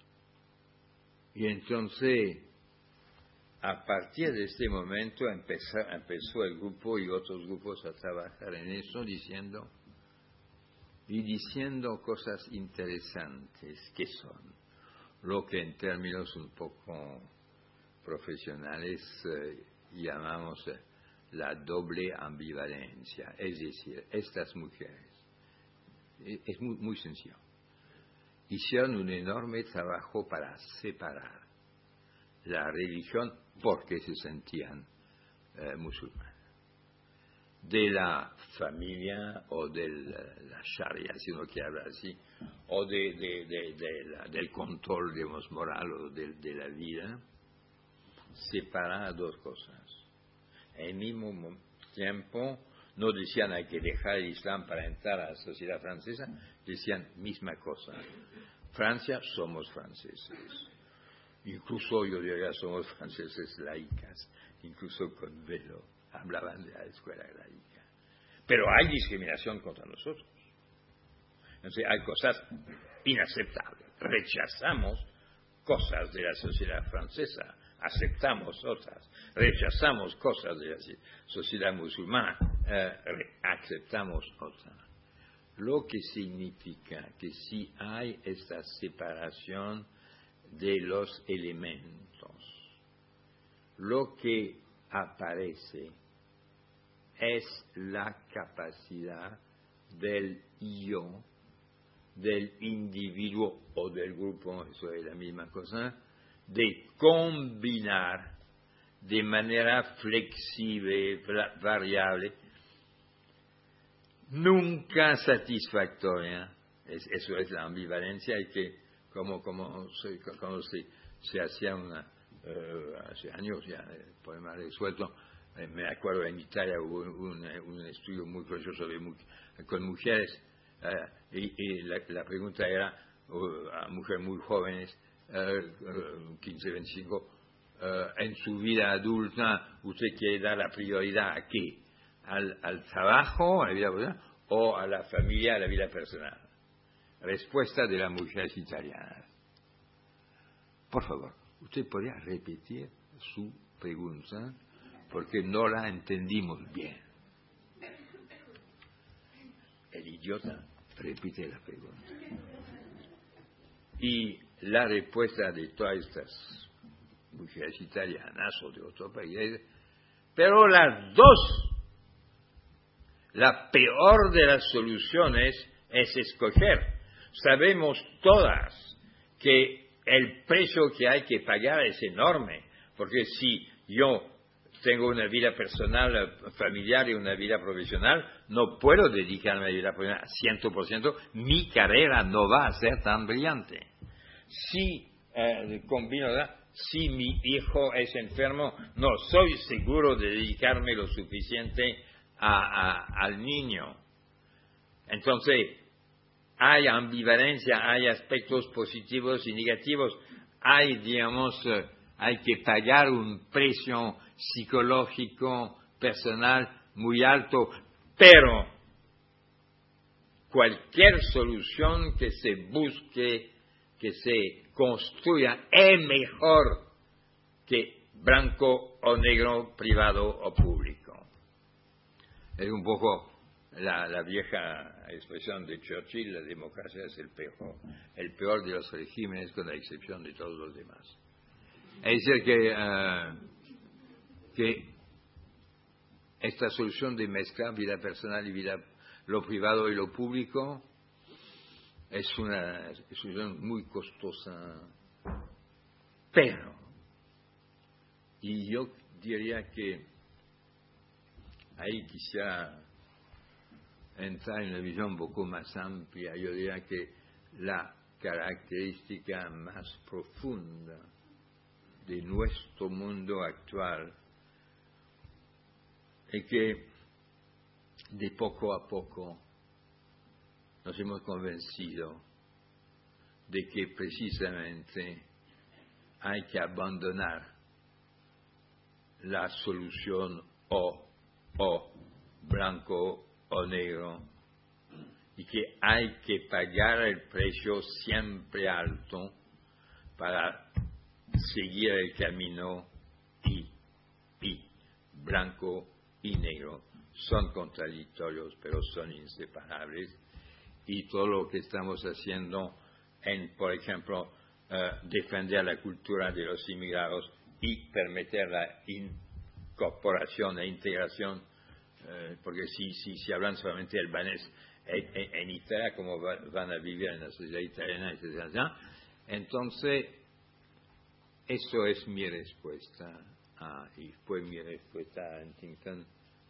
Y entonces, a partir de este momento empezó, empezó el grupo y otros grupos a trabajar en eso, diciendo y diciendo cosas interesantes, que son lo que en términos un poco profesionales eh, llamamos eh, la doble ambivalencia. Es decir, estas mujeres, es muy, muy sencillo, hicieron un enorme trabajo para separar la religión, porque se sentían eh, musulmanas, de la familia o de la sharia, si uno quiere hablar así, o de, de, de, de la, del control, digamos, moral o de, de la vida. Separar dos cosas. Al mismo tiempo, no decían hay que dejar el Islam para entrar a la sociedad francesa, decían misma cosa. Francia, somos franceses. Incluso yo diría somos franceses laicas, incluso con velo. Hablaban de la escuela laica. Pero hay discriminación contra nosotros. Entonces hay cosas inaceptables. Rechazamos cosas de la sociedad francesa, aceptamos otras. Rechazamos cosas de la sociedad musulmana, eh, aceptamos otras. Lo que significa que si hay esta separación de los elementos, lo que aparece es la capacidad del yo, del individuo o del grupo, eso es la misma cosa, de combinar de manera flexible, variable, nunca satisfactoria. Es, eso es la ambivalencia y que como, como, se, como se, se hacía una, uh, hace años ya el poema resuelto, eh, me acuerdo en Italia hubo un, un estudio muy curioso sobre mu con mujeres uh, y, y la, la pregunta era uh, a mujeres muy jóvenes, uh, quince, veinticinco, uh, en su vida adulta, ¿usted quiere dar la prioridad a qué? ¿Al, al trabajo, a la vida personal, o a la familia, a la vida personal? Respuesta de las mujeres italianas. Por favor, ¿usted podría repetir su pregunta? Porque no la entendimos bien. El idiota repite la pregunta. Y la respuesta de todas estas mujeres italianas o de otros países, pero las dos, la peor de las soluciones es escoger. Sabemos todas que el precio que hay que pagar es enorme, porque si yo tengo una vida personal, familiar y una vida profesional, no puedo dedicarme a la vida profesional cien por ciento, mi carrera no va a ser tan brillante. Si eh, combino, ¿verdad? Si mi hijo es enfermo, no soy seguro de dedicarme lo suficiente a, a, al niño. Entonces, hay ambivalencia, hay aspectos positivos y negativos, hay, digamos, eh, hay que pagar un precio psicológico, personal, muy alto, pero cualquier solución que se busque, que se construya, es mejor que blanco o negro, privado o público. Es un poco la, la vieja expresión de Churchill: la democracia es el peor, el peor de los regímenes con la excepción de todos los demás. Es decir, que, uh, que esta solución de mezclar vida personal y vida, lo privado y lo público, es una solución muy costosa. Pero, y yo diría que ahí quisiera entrar en la visión un poco más amplia, yo diría que la característica más profunda de nuestro mundo actual es que de poco a poco nos hemos convencido de que precisamente hay que abandonar la solución o, o blanco o negro, y que hay que pagar el precio siempre alto para seguir el camino, y, y blanco y negro son contradictorios, pero son inseparables, y todo lo que estamos haciendo en, por ejemplo, uh, defender la cultura de los inmigrados y permitir la incorporación e integración, uh, porque si, si, si hablan solamente albanés en, en, en Italia, como va, van a vivir en la sociedad italiana, etcétera. Entonces, eso es mi respuesta, a, y fue mi respuesta a Huntington.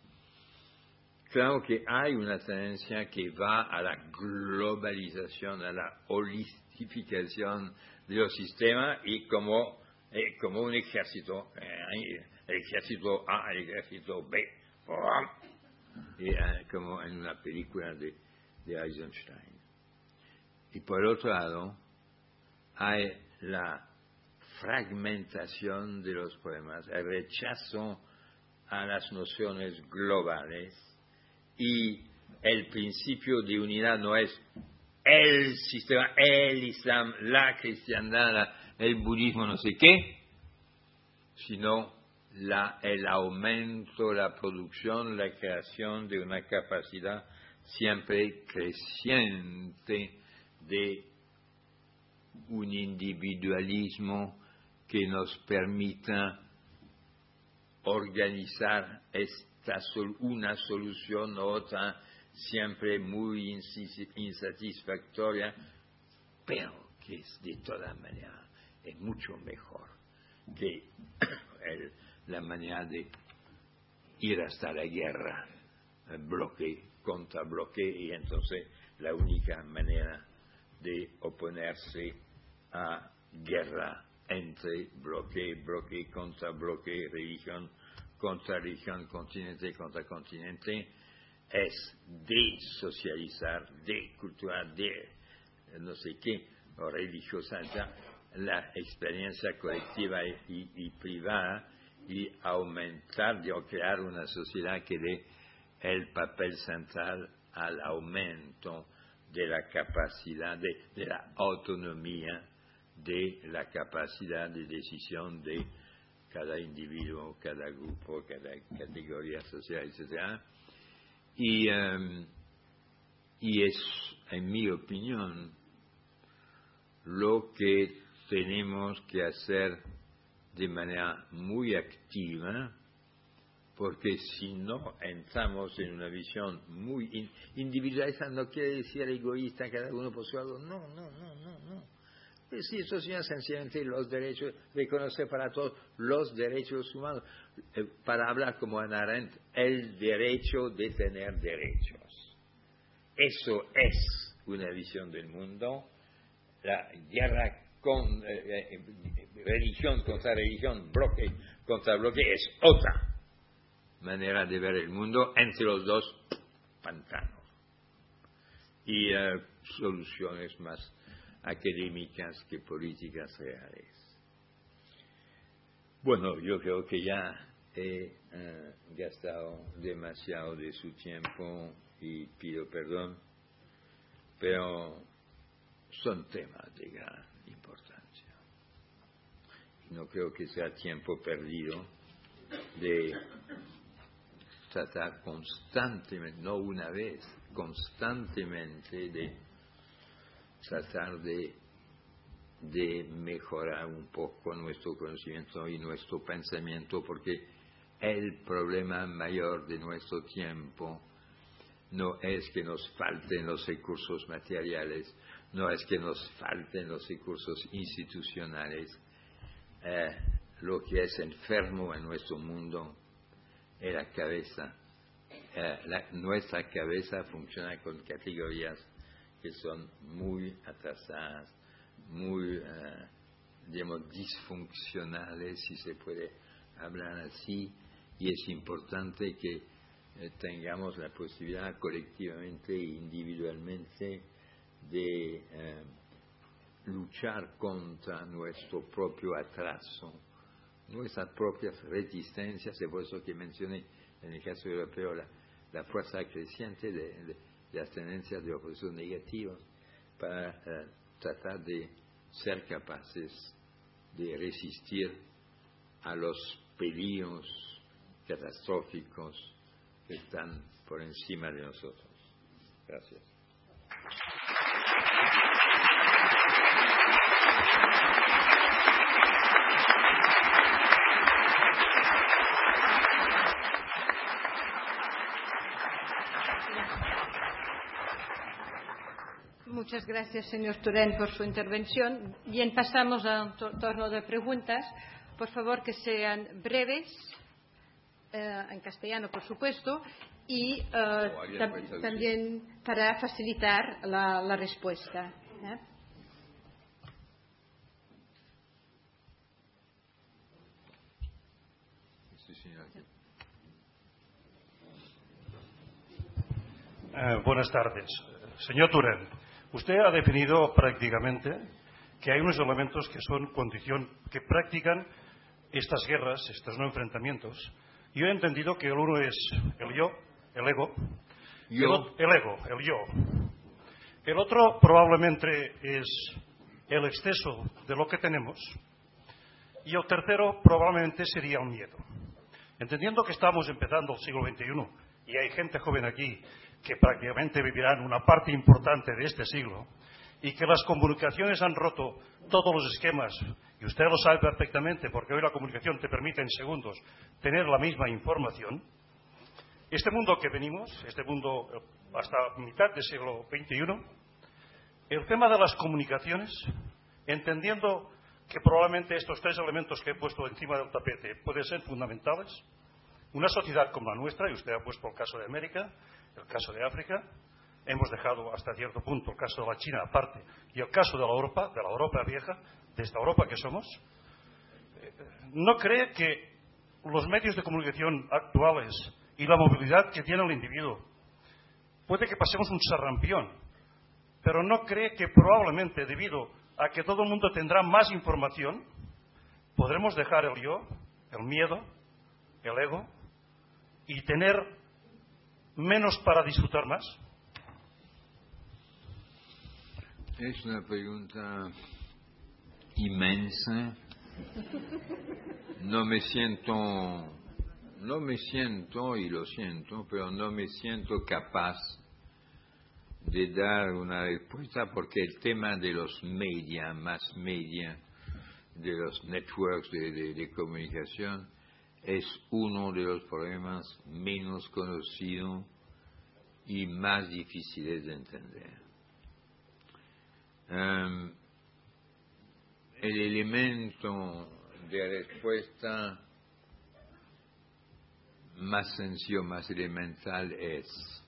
Claro que hay una tendencia que va a la globalización, a la holistificación de los sistemas, y como, eh, como un ejército, eh, el ejército A, el ejército B, y, eh, como en una película de, de Eisenstein. Y por otro lado, hay la fragmentación de los problemas, el rechazo a las nociones globales, y el principio de unidad no es el sistema, el Islam, la cristiandad, la, el budismo, no sé qué, sino la, el aumento, la producción, la creación de una capacidad siempre creciente de un individualismo que nos permita organizar esta, una solución u otra siempre muy insatisfactoria, pero que es de todas maneras es mucho mejor que el, la manera de ir hasta la guerra, bloque contra bloque, y entonces la única manera de oponerse a guerra entre bloque, bloque contra bloque, religión contra religión, continente contra continente, es desocializar, deculturar, de no sé qué, o religiosa, la experiencia colectiva y, y, y privada, y aumentar, o crear una sociedad que dé el papel central al aumento de la capacidad, de, de la autonomía, de la capacidad de decisión de cada individuo, cada grupo, cada categoría social, etcétera. Y, um, y es, en mi opinión, lo que tenemos que hacer de manera muy activa, porque si no entramos en una visión muy in, individualista, no quiere decir egoísta, cada uno por su lado, no, no, no, no, no. Es decir, eso es sencillamente los derechos, reconocer para todos los derechos humanos, eh, para hablar como Hannah Arendt, el derecho de tener derechos. Eso es una visión del mundo. La guerra con eh, eh, religión contra religión, bloque contra bloque, es otra manera de ver el mundo, entre los dos pantanos. Y eh, soluciones más académicas que políticas reales. Bueno, yo creo que ya he eh, gastado demasiado de su tiempo y pido perdón, pero son temas de gran importancia. Y no creo que sea tiempo perdido de tratar constantemente, no una vez, constantemente de tratar de, de mejorar un poco nuestro conocimiento y nuestro pensamiento, porque el problema mayor de nuestro tiempo no es que nos falten los recursos materiales, no es que nos falten los recursos institucionales. Eh, lo que es enfermo en nuestro mundo es la cabeza. Eh, la, nuestra cabeza funciona con categorías que son muy atrasadas, muy, eh, digamos, disfuncionales, si se puede hablar así, y es importante que eh, tengamos la posibilidad colectivamente e individualmente de eh, luchar contra nuestro propio atraso, nuestras propias resistencias, es por eso que mencioné en el caso europeo la, la fuerza creciente de, de, de las tendencias de oposición negativas, para eh, tratar de ser capaces de resistir a los peligros catastróficos que están por encima de nosotros. Gracias. Muchas gracias, señor Turén, por su intervención. Bien, pasamos a un turno de preguntas. Por favor, que sean breves, eh, en castellano, por supuesto, y eh, tam también para facilitar la, la respuesta. ¿eh? Eh, buenas tardes. Señor Turén, usted ha definido prácticamente que hay unos elementos que son condición, que practican estas guerras, estos no enfrentamientos. Yo he entendido que el uno es el yo, el ego, yo. El, el ego, el yo. El otro probablemente es el exceso de lo que tenemos, y el tercero probablemente sería el miedo. Entendiendo que estamos empezando el siglo veintiuno y hay gente joven aquí que prácticamente vivirán una parte importante de este siglo, y que las comunicaciones han roto todos los esquemas, y usted lo sabe perfectamente porque hoy la comunicación te permite en segundos tener la misma información, Este mundo que venimos, este mundo hasta mitad del siglo veintiuno, el tema de las comunicaciones, entendiendo que probablemente estos tres elementos que he puesto encima del tapete pueden ser fundamentales, una sociedad como la nuestra, y usted ha puesto el caso de América, el caso de África, hemos dejado hasta cierto punto el caso de la China aparte, y el caso de la Europa, de la Europa vieja, de esta Europa que somos, ¿no cree que los medios de comunicación actuales y la movilidad que tiene el individuo, puede que pasemos un sarampión, pero no cree que probablemente debido a que todo el mundo tendrá más información, podremos dejar el yo, el miedo, el ego y tener menos para disfrutar más? Es una pregunta inmensa. No me siento, no me siento, y lo siento, pero no me siento capaz de dar una respuesta porque el tema de los media, más media, de los networks de, de, de comunicación, es uno de los problemas menos conocidos y más difíciles de entender. Um, el elemento de respuesta más sencillo, más elemental es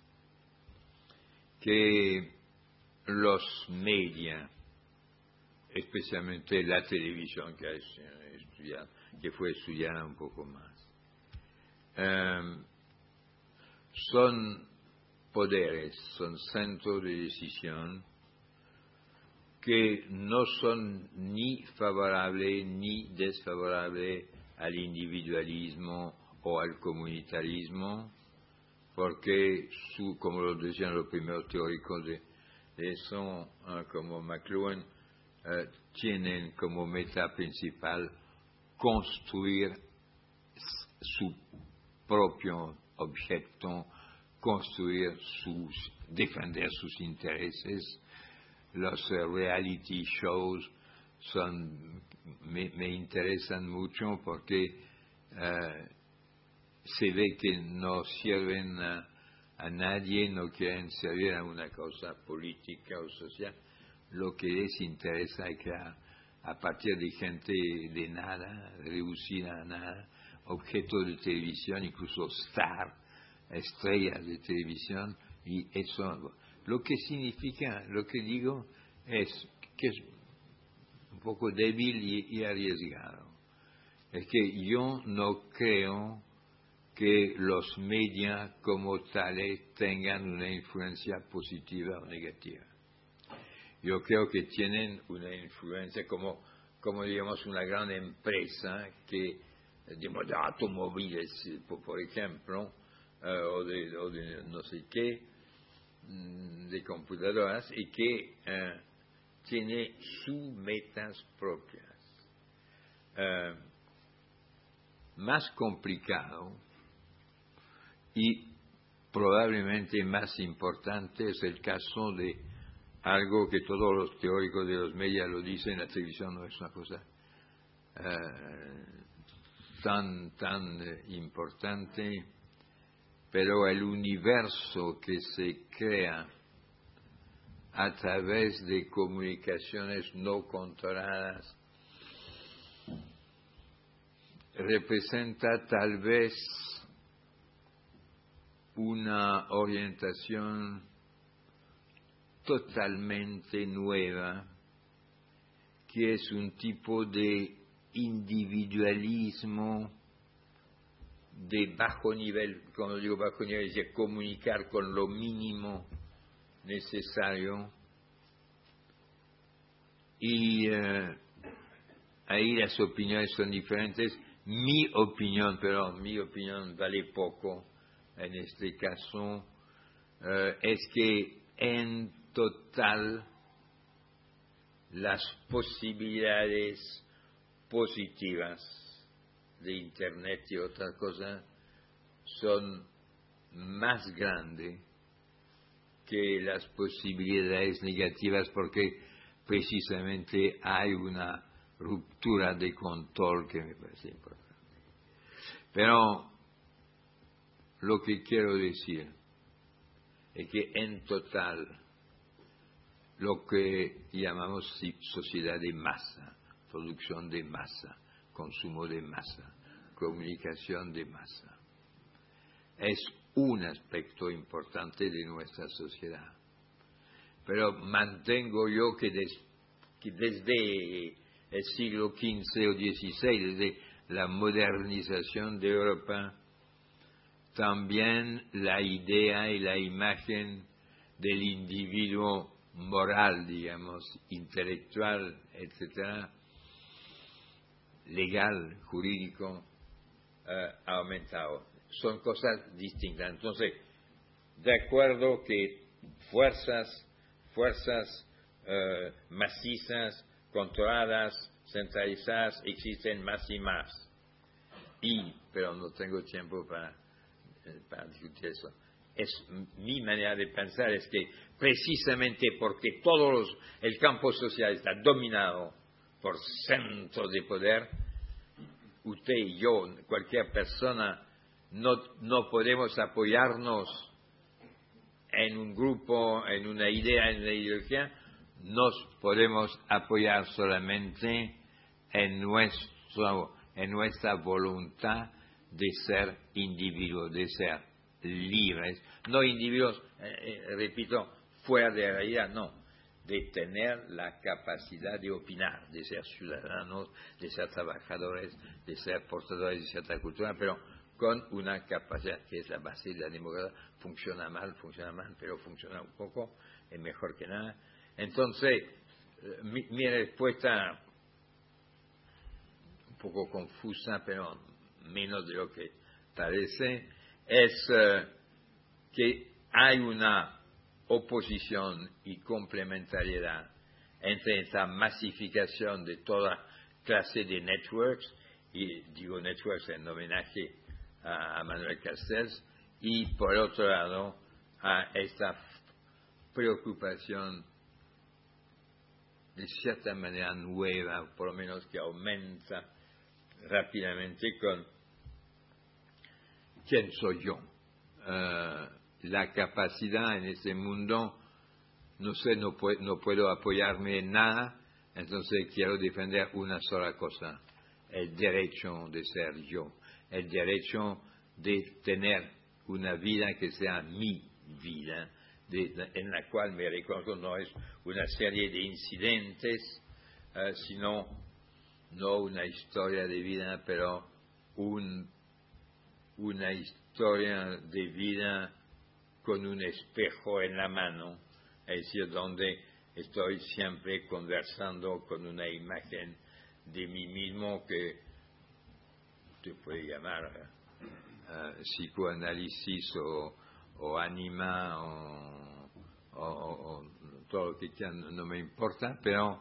que los media, especialmente la televisión que, hay estudiado, que fue estudiada un poco más, um, son poderes, son centros de decisión que no son ni favorables ni desfavorables al individualismo o al comunitarismo, porque, su, como lo decían los primeros teóricos de, de eso, uh, como McLuhan, uh, tienen como meta principal construir su propio objeto, construir sus, defender sus intereses. Los uh, reality shows son, me, me interesan mucho porque uh, se ve que no sirven a, a nadie, no quieren servir a una causa política o social. Lo que les interesa es crear a partir de gente de nada, reducida a nada, objetos de televisión, incluso star, estrellas de televisión, y eso. Lo que significa, lo que digo, es que es un poco débil y, y arriesgado. Es que yo no creo que los medios como tales tengan una influencia positiva o negativa. Yo creo que tienen una influencia como, como digamos, una gran empresa que, digamos, de automóviles, por, por ejemplo, uh, o, de, o de no sé qué, de computadoras, y que uh, tiene sus metas propias. Uh, más complicado y probablemente más importante es el caso de algo que todos los teóricos de los medios lo dicen: la televisión no es una cosa uh, tan, tan uh, importante, pero el universo que se crea a través de comunicaciones no controladas representa tal vez una orientación totalmente nueva, que es un tipo de individualismo de bajo nivel. Cuando digo bajo nivel, es decir, comunicar con lo mínimo necesario, y uh, ahí las opiniones son diferentes. Mi opinión, pero mi opinión vale poco en este caso, uh, es que en total las posibilidades positivas de Internet y otras cosas son más grandes que las posibilidades negativas, porque precisamente hay una ruptura de control que me parece importante. Pero lo que quiero decir es que en total lo que llamamos sociedad de masa, producción de masa, consumo de masa, comunicación de masa, es un aspecto importante de nuestra sociedad. Pero mantengo yo que, des, que desde el siglo quince o dieciséis, desde la modernización de Europa, también la idea y la imagen del individuo moral, digamos, intelectual, etcétera, legal, jurídico, eh, ha aumentado. Son cosas distintas. Entonces, de acuerdo que fuerzas, fuerzas eh, macizas, controladas, centralizadas, existen más y más. Y, pero no tengo tiempo para, para discutir eso. Es mi manera de pensar es que precisamente porque todos los, el campo social está dominado por centros de poder, usted y yo, cualquier persona, no, no podemos apoyarnos en un grupo, en una idea, en una ideología, nos podemos apoyar solamente en, nuestro, en nuestra voluntad de ser individuos, de ser libres, no individuos, eh, eh, repito, fuera de la realidad, no, de tener la capacidad de opinar, de ser ciudadanos, de ser trabajadores, de ser portadores de cierta cultura, pero con una capacidad que es la base de la democracia. Funciona mal, funciona mal, pero funciona un poco, es mejor que nada. Entonces, mi, mi respuesta, un poco confusa, pero menos de lo que parece, es uh, que hay una oposición y complementariedad entre esta masificación de toda clase de networks, y digo networks en homenaje a, a Manuel Castells, y por otro lado a esta preocupación de cierta manera nueva, por lo menos que aumenta rápidamente con quién soy yo. Uh, la capacidad en ese mundo, no sé, no, pu- no puedo apoyarme en nada, entonces quiero defender una sola cosa, el derecho de ser yo, el derecho de tener una vida que sea mi vida, de, de, en la cual me reconozco no es una serie de incidentes, uh, sino no una historia de vida, pero un, una historia de vida con un espejo en la mano, es decir, donde estoy siempre conversando con una imagen de mí mismo que se puede llamar uh, psicoanálisis o, o ánima o, o, o todo lo que quieran, no, no me importa, pero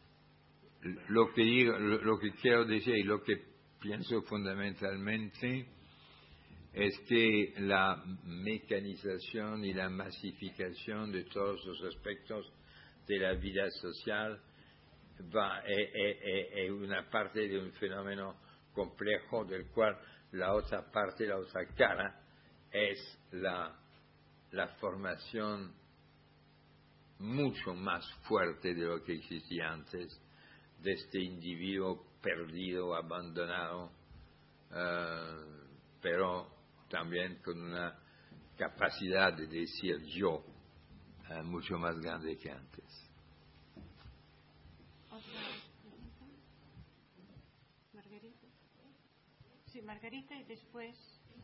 lo que digo, lo, lo que quiero decir y lo que pienso fundamentalmente es que la mecanización y la masificación de todos los aspectos de la vida social va, es, es, es una parte de un fenómeno complejo del cual la otra parte, la otra cara, es la, la formación mucho más fuerte de lo que existía antes, de este individuo perdido, abandonado, uh, pero también con una capacidad de decir yo uh, mucho más grande que antes. Margarita. Sí, Margarita y después.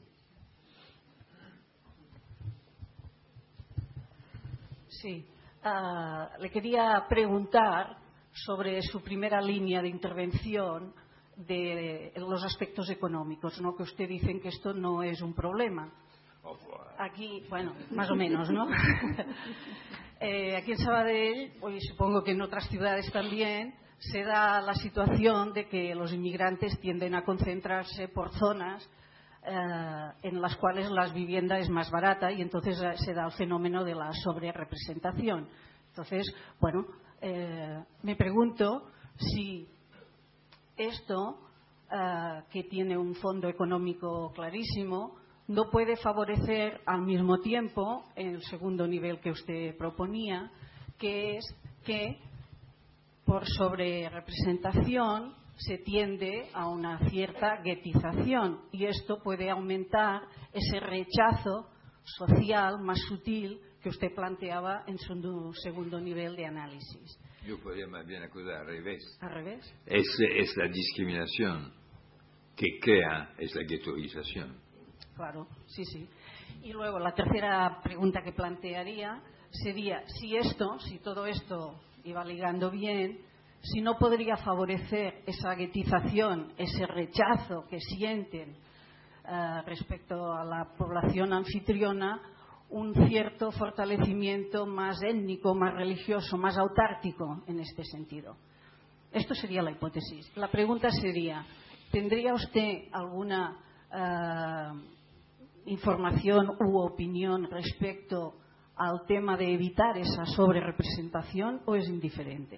Sí, uh, le quería preguntar sobre su primera línea de intervención de los aspectos económicos, ¿no? Que usted dice que esto no es un problema. Aquí, bueno, más o menos, ¿no? eh, aquí en Sabadell, pues supongo que en otras ciudades también, se da la situación de que los inmigrantes tienden a concentrarse por zonas eh, en las cuales la vivienda es más barata y entonces se da el fenómeno de la sobrerepresentación. Entonces, bueno, eh, me pregunto si esto, eh, que tiene un fondo económico clarísimo, no puede favorecer al mismo tiempo el segundo nivel que usted proponía, que es que por sobrerepresentación se tiende a una cierta guetización y esto puede aumentar ese rechazo social más sutil que usted planteaba en su segundo nivel de análisis. Yo podría más bien acusar al revés. ¿Al revés? Es, es la discriminación que crea, es la guetorización. Claro, sí, sí. Y luego la tercera pregunta que plantearía sería si esto, si todo esto iba ligando bien, si no podría favorecer esa guetización, ese rechazo que sienten uh, respecto a la población anfitriona, un cierto fortalecimiento más étnico, más religioso, más autárquico en este sentido. Esto sería la hipótesis. La pregunta sería, ¿tendría usted alguna uh, información u opinión respecto al tema de evitar esa sobrerepresentación o es indiferente?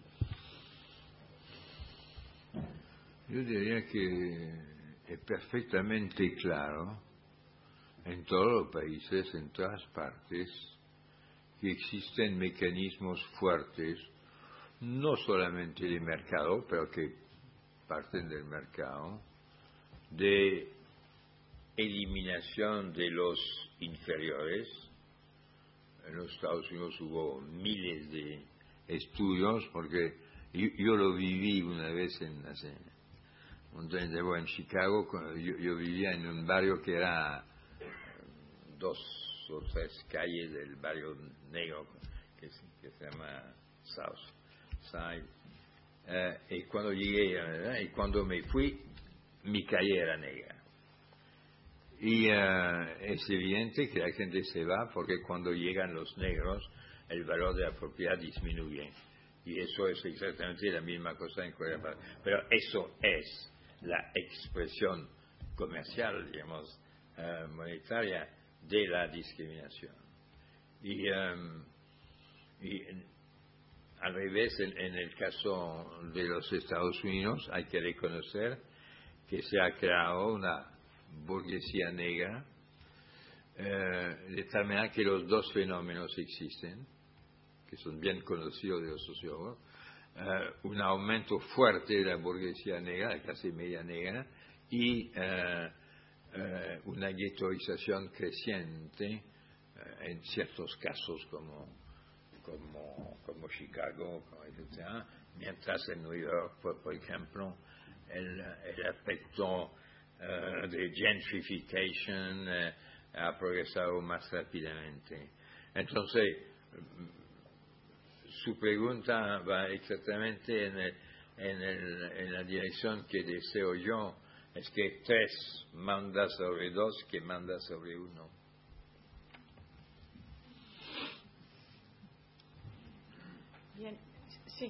Yo diría que es perfectamente claro en todos los países, en todas partes, que existen mecanismos fuertes, no solamente de mercado, pero que parten del mercado, de eliminación de los inferiores. En los Estados Unidos hubo miles de estudios, porque yo, yo lo viví una vez en hace un tiempo en Chicago. Yo, yo vivía en un barrio que era dos o tres calles del barrio negro que, que se llama South Side. Eh, y cuando llegué, ¿verdad? Y cuando me fui, mi calle era negra. Y uh, es evidente que la gente se va porque cuando llegan los negros el valor de la propiedad disminuye. Y eso es exactamente la misma cosa en Corea. Pero eso es la expresión comercial, digamos, uh, monetaria de la discriminación. Y, um, y al revés, en, en el caso de los Estados Unidos, hay que reconocer que se ha creado una burguesía negra, eh, de tal manera que los dos fenómenos existen, que son bien conocidos de los sociólogos, eh, un aumento fuerte de la burguesía negra, la clase media negra, y eh, eh, una guetorización creciente eh, en ciertos casos como, como, como Chicago, como etcétera, mientras en New York, por, por ejemplo, el, el aspecto Uh, de gentrification uh, ha progresado más rápidamente. Entonces, su pregunta va exactamente en, el, en, el, en la dirección que deseo yo, es que tres manda sobre dos que manda sobre uno. Bien, sí.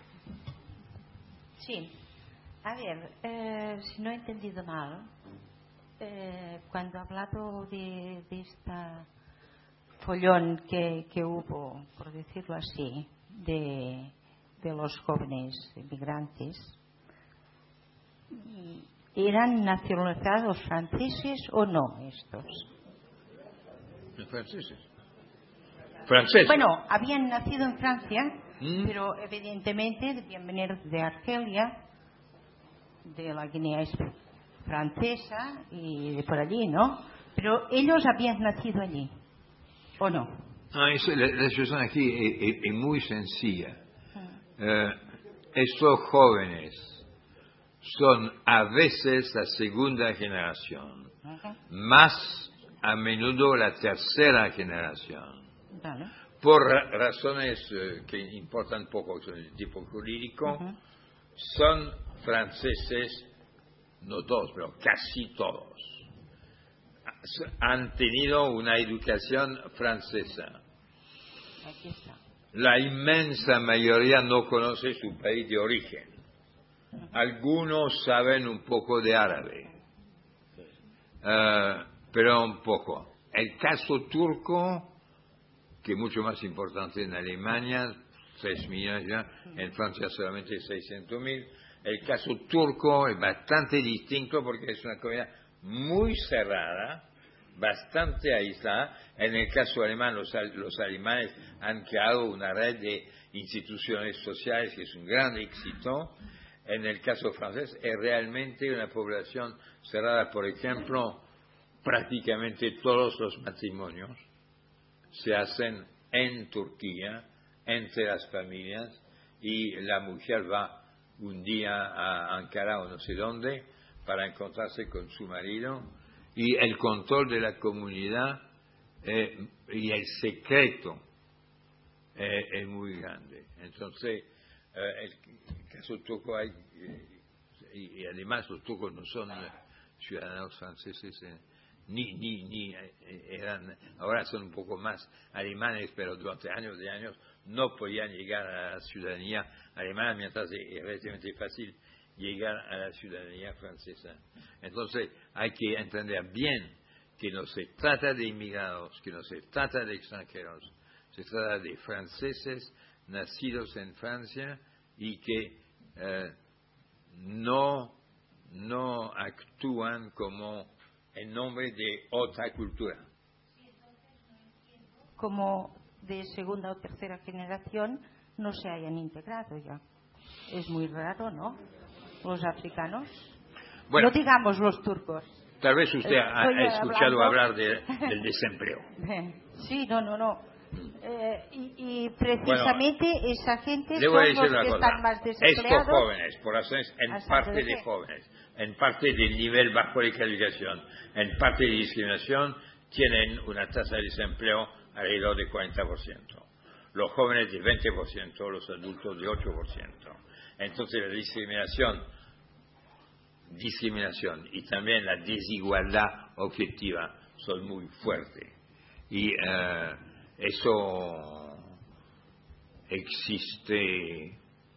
Sí. A ver, eh, si no he entendido mal, eh, cuando ha hablado de, de esta follón que, que hubo, por decirlo así, de, de los jóvenes inmigrantes, ¿eran nacionalizados franceses o no estos? Franceses. Franceses. Bueno, habían nacido en Francia, ¿Mm? pero evidentemente debían venir de Argelia, de la Guinea francesa y de por allí, ¿no? Pero ellos habían nacido allí, ¿o no? Ah, eso, la, la situación aquí es, es, es muy sencilla. Eh, estos jóvenes son a veces la segunda generación, uh-huh. más a menudo la tercera generación. Vale. Por ra- razones eh, que importan poco, son de tipo jurídico, uh-huh. son franceses, no todos, pero casi todos, han tenido una educación francesa. Aquí está. La inmensa mayoría no conoce su país de origen. Algunos saben un poco de árabe, uh, pero un poco. El caso turco, que es mucho más importante en Alemania, tres millones ya, en Francia solamente seiscientos mil. El caso turco es bastante distinto porque es una comunidad muy cerrada, bastante aislada. En el caso alemán, los, los alemanes han creado una red de instituciones sociales que es un gran éxito. En el caso francés es realmente una población cerrada. Por ejemplo, prácticamente todos los matrimonios se hacen en Turquía, entre las familias, y la mujer va un día a Ankara o no sé dónde para encontrarse con su marido, y el control de la comunidad eh, y el secreto eh, es muy grande. Entonces, eh, el caso turco hay, eh, y, y además los turcos no son ciudadanos franceses, eh, ni, ni, ni eh, eran, ahora son un poco más alemanes, pero durante años y años no podían llegar a la ciudadanía alemana, mientras es relativamente fácil llegar a la ciudadanía francesa. Entonces hay que entender bien que no se trata de inmigrados, que no se trata de extranjeros, se trata de franceses nacidos en Francia y que eh, no, no actúan como en nombre de otra cultura. Como de segunda o tercera generación no se hayan integrado ya. Es muy raro, ¿no? Los africanos. Bueno, no digamos los turcos. Tal vez usted ha, ha escuchado hablando... hablar de, del desempleo. Sí, no, no, no. Eh, y, y precisamente bueno, esa gente son los que cosa. Están más desempleados. Estos jóvenes, por razones en parte de jóvenes, en parte del nivel bajo de calificación, en parte de discriminación, tienen una tasa de desempleo alrededor de cuarenta por ciento. Los jóvenes de veinte por ciento, los adultos de ocho por ciento. Entonces la discriminación, discriminación y también la desigualdad objetiva son muy fuertes. Y uh, eso existe,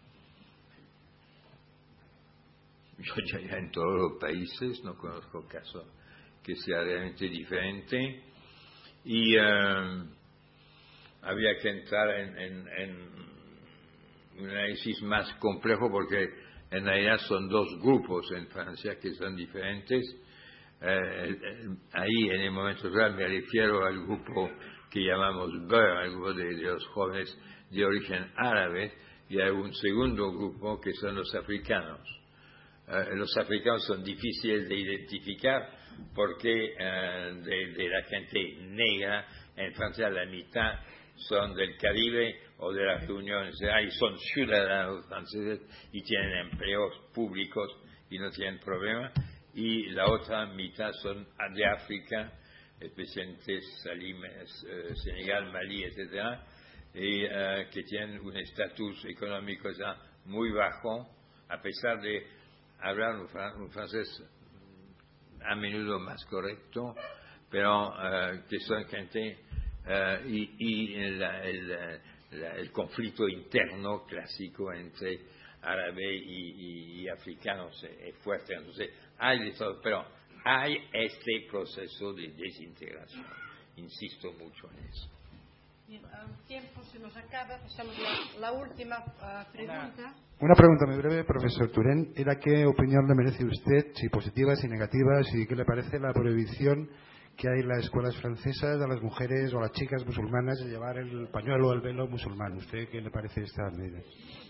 yo diría, en todos los países, no conozco caso que sea realmente diferente. Y uh, había que entrar en, en, en un análisis más complejo porque en realidad son dos grupos en Francia que son diferentes. Eh, ahí en el momento real me refiero al grupo que llamamos Beur, al grupo de, de los jóvenes de origen árabe, y hay un segundo grupo que son los africanos. Eh, los africanos son difíciles de identificar porque eh, de, de la gente negra en Francia la mitad son del Caribe o de las reuniones, ahí son ciudadanos franceses y tienen empleos públicos y no tienen problema, y la otra mitad son de África, especialmente Salim, eh, Senegal, Malí, etcétera, y eh, que tienen un estatus económico ya muy bajo, a pesar de hablar un, fran un francés a menudo más correcto, pero eh, que son gente Uh, y, y la, el, la, el conflicto interno clásico entre árabe y, y, y africanos es fuerte. Entonces, hay de todo, pero hay este proceso de desintegración. Insisto mucho en eso. Bien, el tiempo se nos acaba. Pasamos la, la última uh, pregunta. Una pregunta muy breve, profesor Turén. ¿Era qué opinión le merece usted, si positivas, si negativas, y qué le parece la prohibición que hay en las escuelas francesas a las mujeres o a las chicas musulmanas de llevar el pañuelo o el velo musulmán? ¿Usted qué le parece esta medida?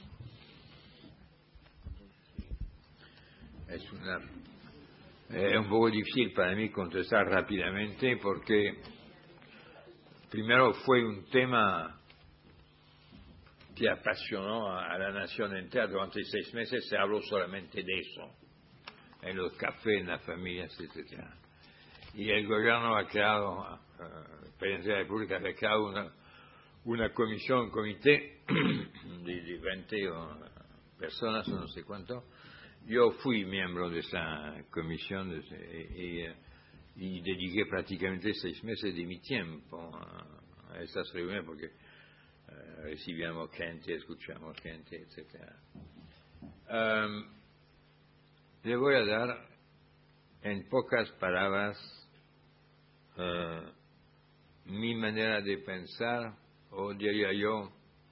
Es una, eh, un poco difícil para mí contestar rápidamente porque primero fue un tema que apasionó a, a la nación entera. Durante seis meses se habló solamente de eso, en los cafés, en las familias, etcétera. Y el gobierno ha creado, uh, la Presidencia de la República ha creado una, una comisión, un comité de, de veinte uh, personas, no sé cuánto. Yo fui miembro de esa comisión de, y, y, y dediqué prácticamente seis meses de mi tiempo a, a esas reuniones porque uh, recibíamos gente, escuchamos gente, etcétera. Um, le voy a dar en pocas palabras Uh, mi manera de pensar, o diría yo,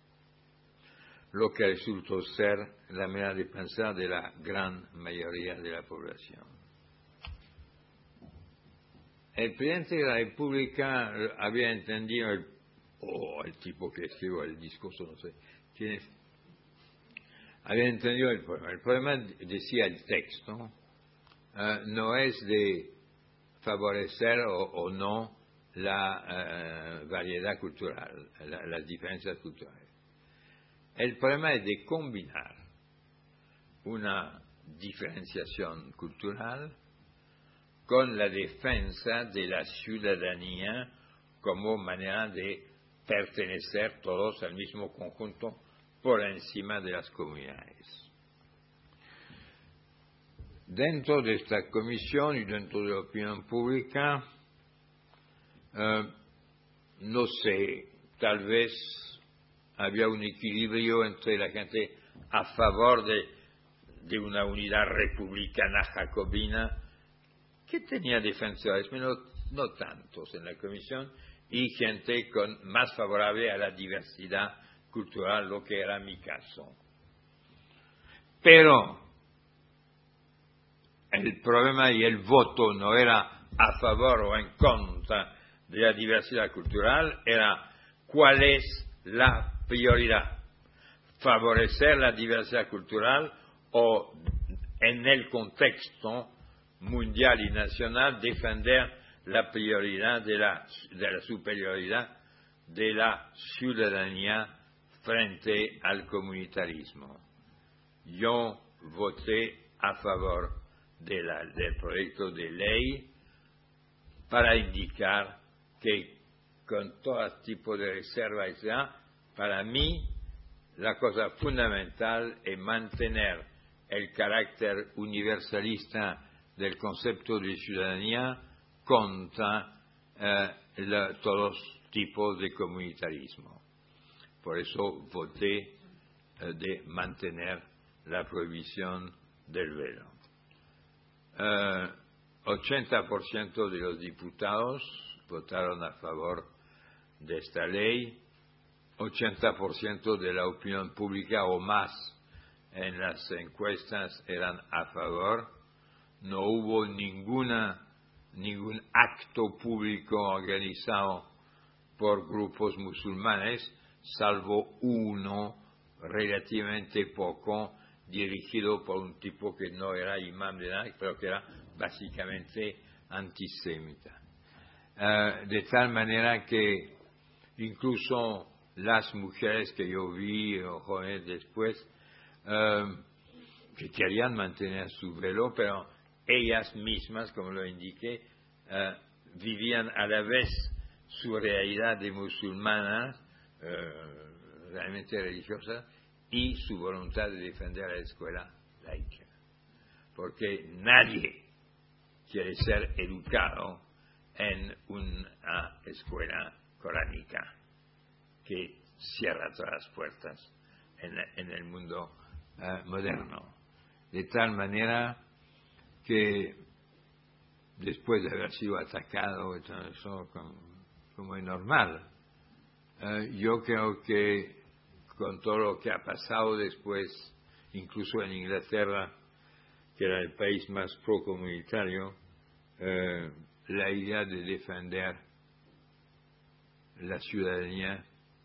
lo que resultó ser la manera de pensar de la gran mayoría de la población. el presidente de la República había entendido, el, o el tipo que escribió el discurso, no sé quién es, había entendido el problema. El problema, decía el texto, uh, no es de favorecer o, o no la uh, variedad cultural, la, las diferencias culturales. El problema es de combinar una diferenciación cultural con la defensa de la ciudadanía como manera de pertenecer todos al mismo conjunto por encima de las comunidades. Dentro de esta comisión y dentro de la opinión pública, eh, no sé, tal vez había un equilibrio entre la gente a favor de, de una unidad republicana jacobina, que tenía defensores, pero no, no tantos en la comisión, y gente con, más favorable a la diversidad cultural, lo que era mi caso. Pero el problema y el voto no era a favor o en contra de la diversidad cultural, era cuál es la prioridad, favorecer la diversidad cultural o en el contexto mundial y nacional defender la prioridad de la, de la superioridad de la ciudadanía frente al comunitarismo. Yo voté a favor de la, del proyecto de ley para indicar que con todo tipo de reserva, etcétera, para mí la cosa fundamental es mantener el carácter universalista del concepto de ciudadanía contra eh, la, todos los tipos de comunitarismo. Por eso voté eh, de mantener la prohibición del velo. Eh, ochenta por ciento de los diputados votaron a favor de esta ley, ochenta por ciento de la opinión pública o más en las encuestas eran a favor. No hubo ninguna, ningún acto público organizado por grupos musulmanes, salvo uno relativamente poco, dirigido por un tipo que no era imam de nada, pero que era básicamente antisemita. Uh, de tal manera que incluso las mujeres que yo vi, o jóvenes después, uh, que querían mantener su velo, pero ellas mismas, como lo indiqué, uh, vivían a la vez su realidad de musulmanas, uh, realmente religiosas, y su voluntad de defender la escuela laica. Porque nadie quiere ser educado en una escuela coránica que cierra todas las puertas en, en el mundo uh, moderno. De tal manera que después de haber sido atacado y todo eso, como, como es normal, uh, yo creo que con todo lo que ha pasado después, incluso en Inglaterra, que era el país más pro-comunitario, uh, la idea de defender la ciudadanía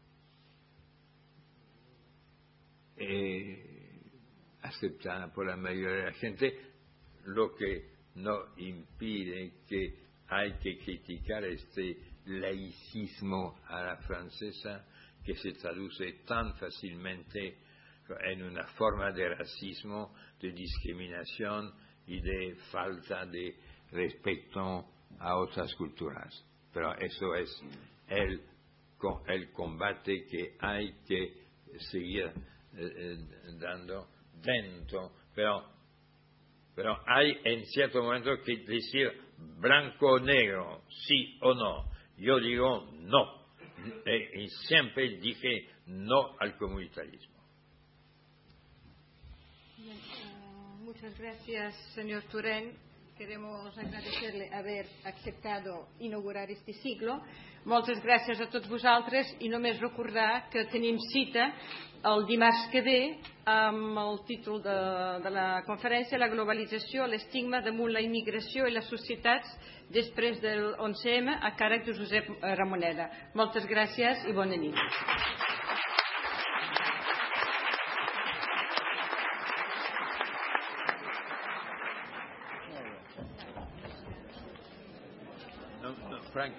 es aceptada por la mayoría de la gente, lo que no impide que hay que criticar este laicismo a la francesa que se traduce tan fácilmente en una forma de racismo, de discriminación y de falta de respeto a otras culturas. Pero eso es el, el combate que hay que seguir eh, dando dentro. Pero, pero hay en cierto momento que decir blanco o negro, sí o no. Yo digo no. Y siempre dije no al comunitarismo. Bien, uh, muchas gracias, señor Turén. Queremos agradecerle haver acceptado inaugurar este ciclo. Moltes gràcies a tots vosaltres i només recordar que tenim cita el dimarts que ve amb el títol de, de la conferència, la globalització, l'estigma damunt la immigració i les societats després del onze eme a càrrec de Josep Ramoneda. Moltes gràcies i bona nit. Frank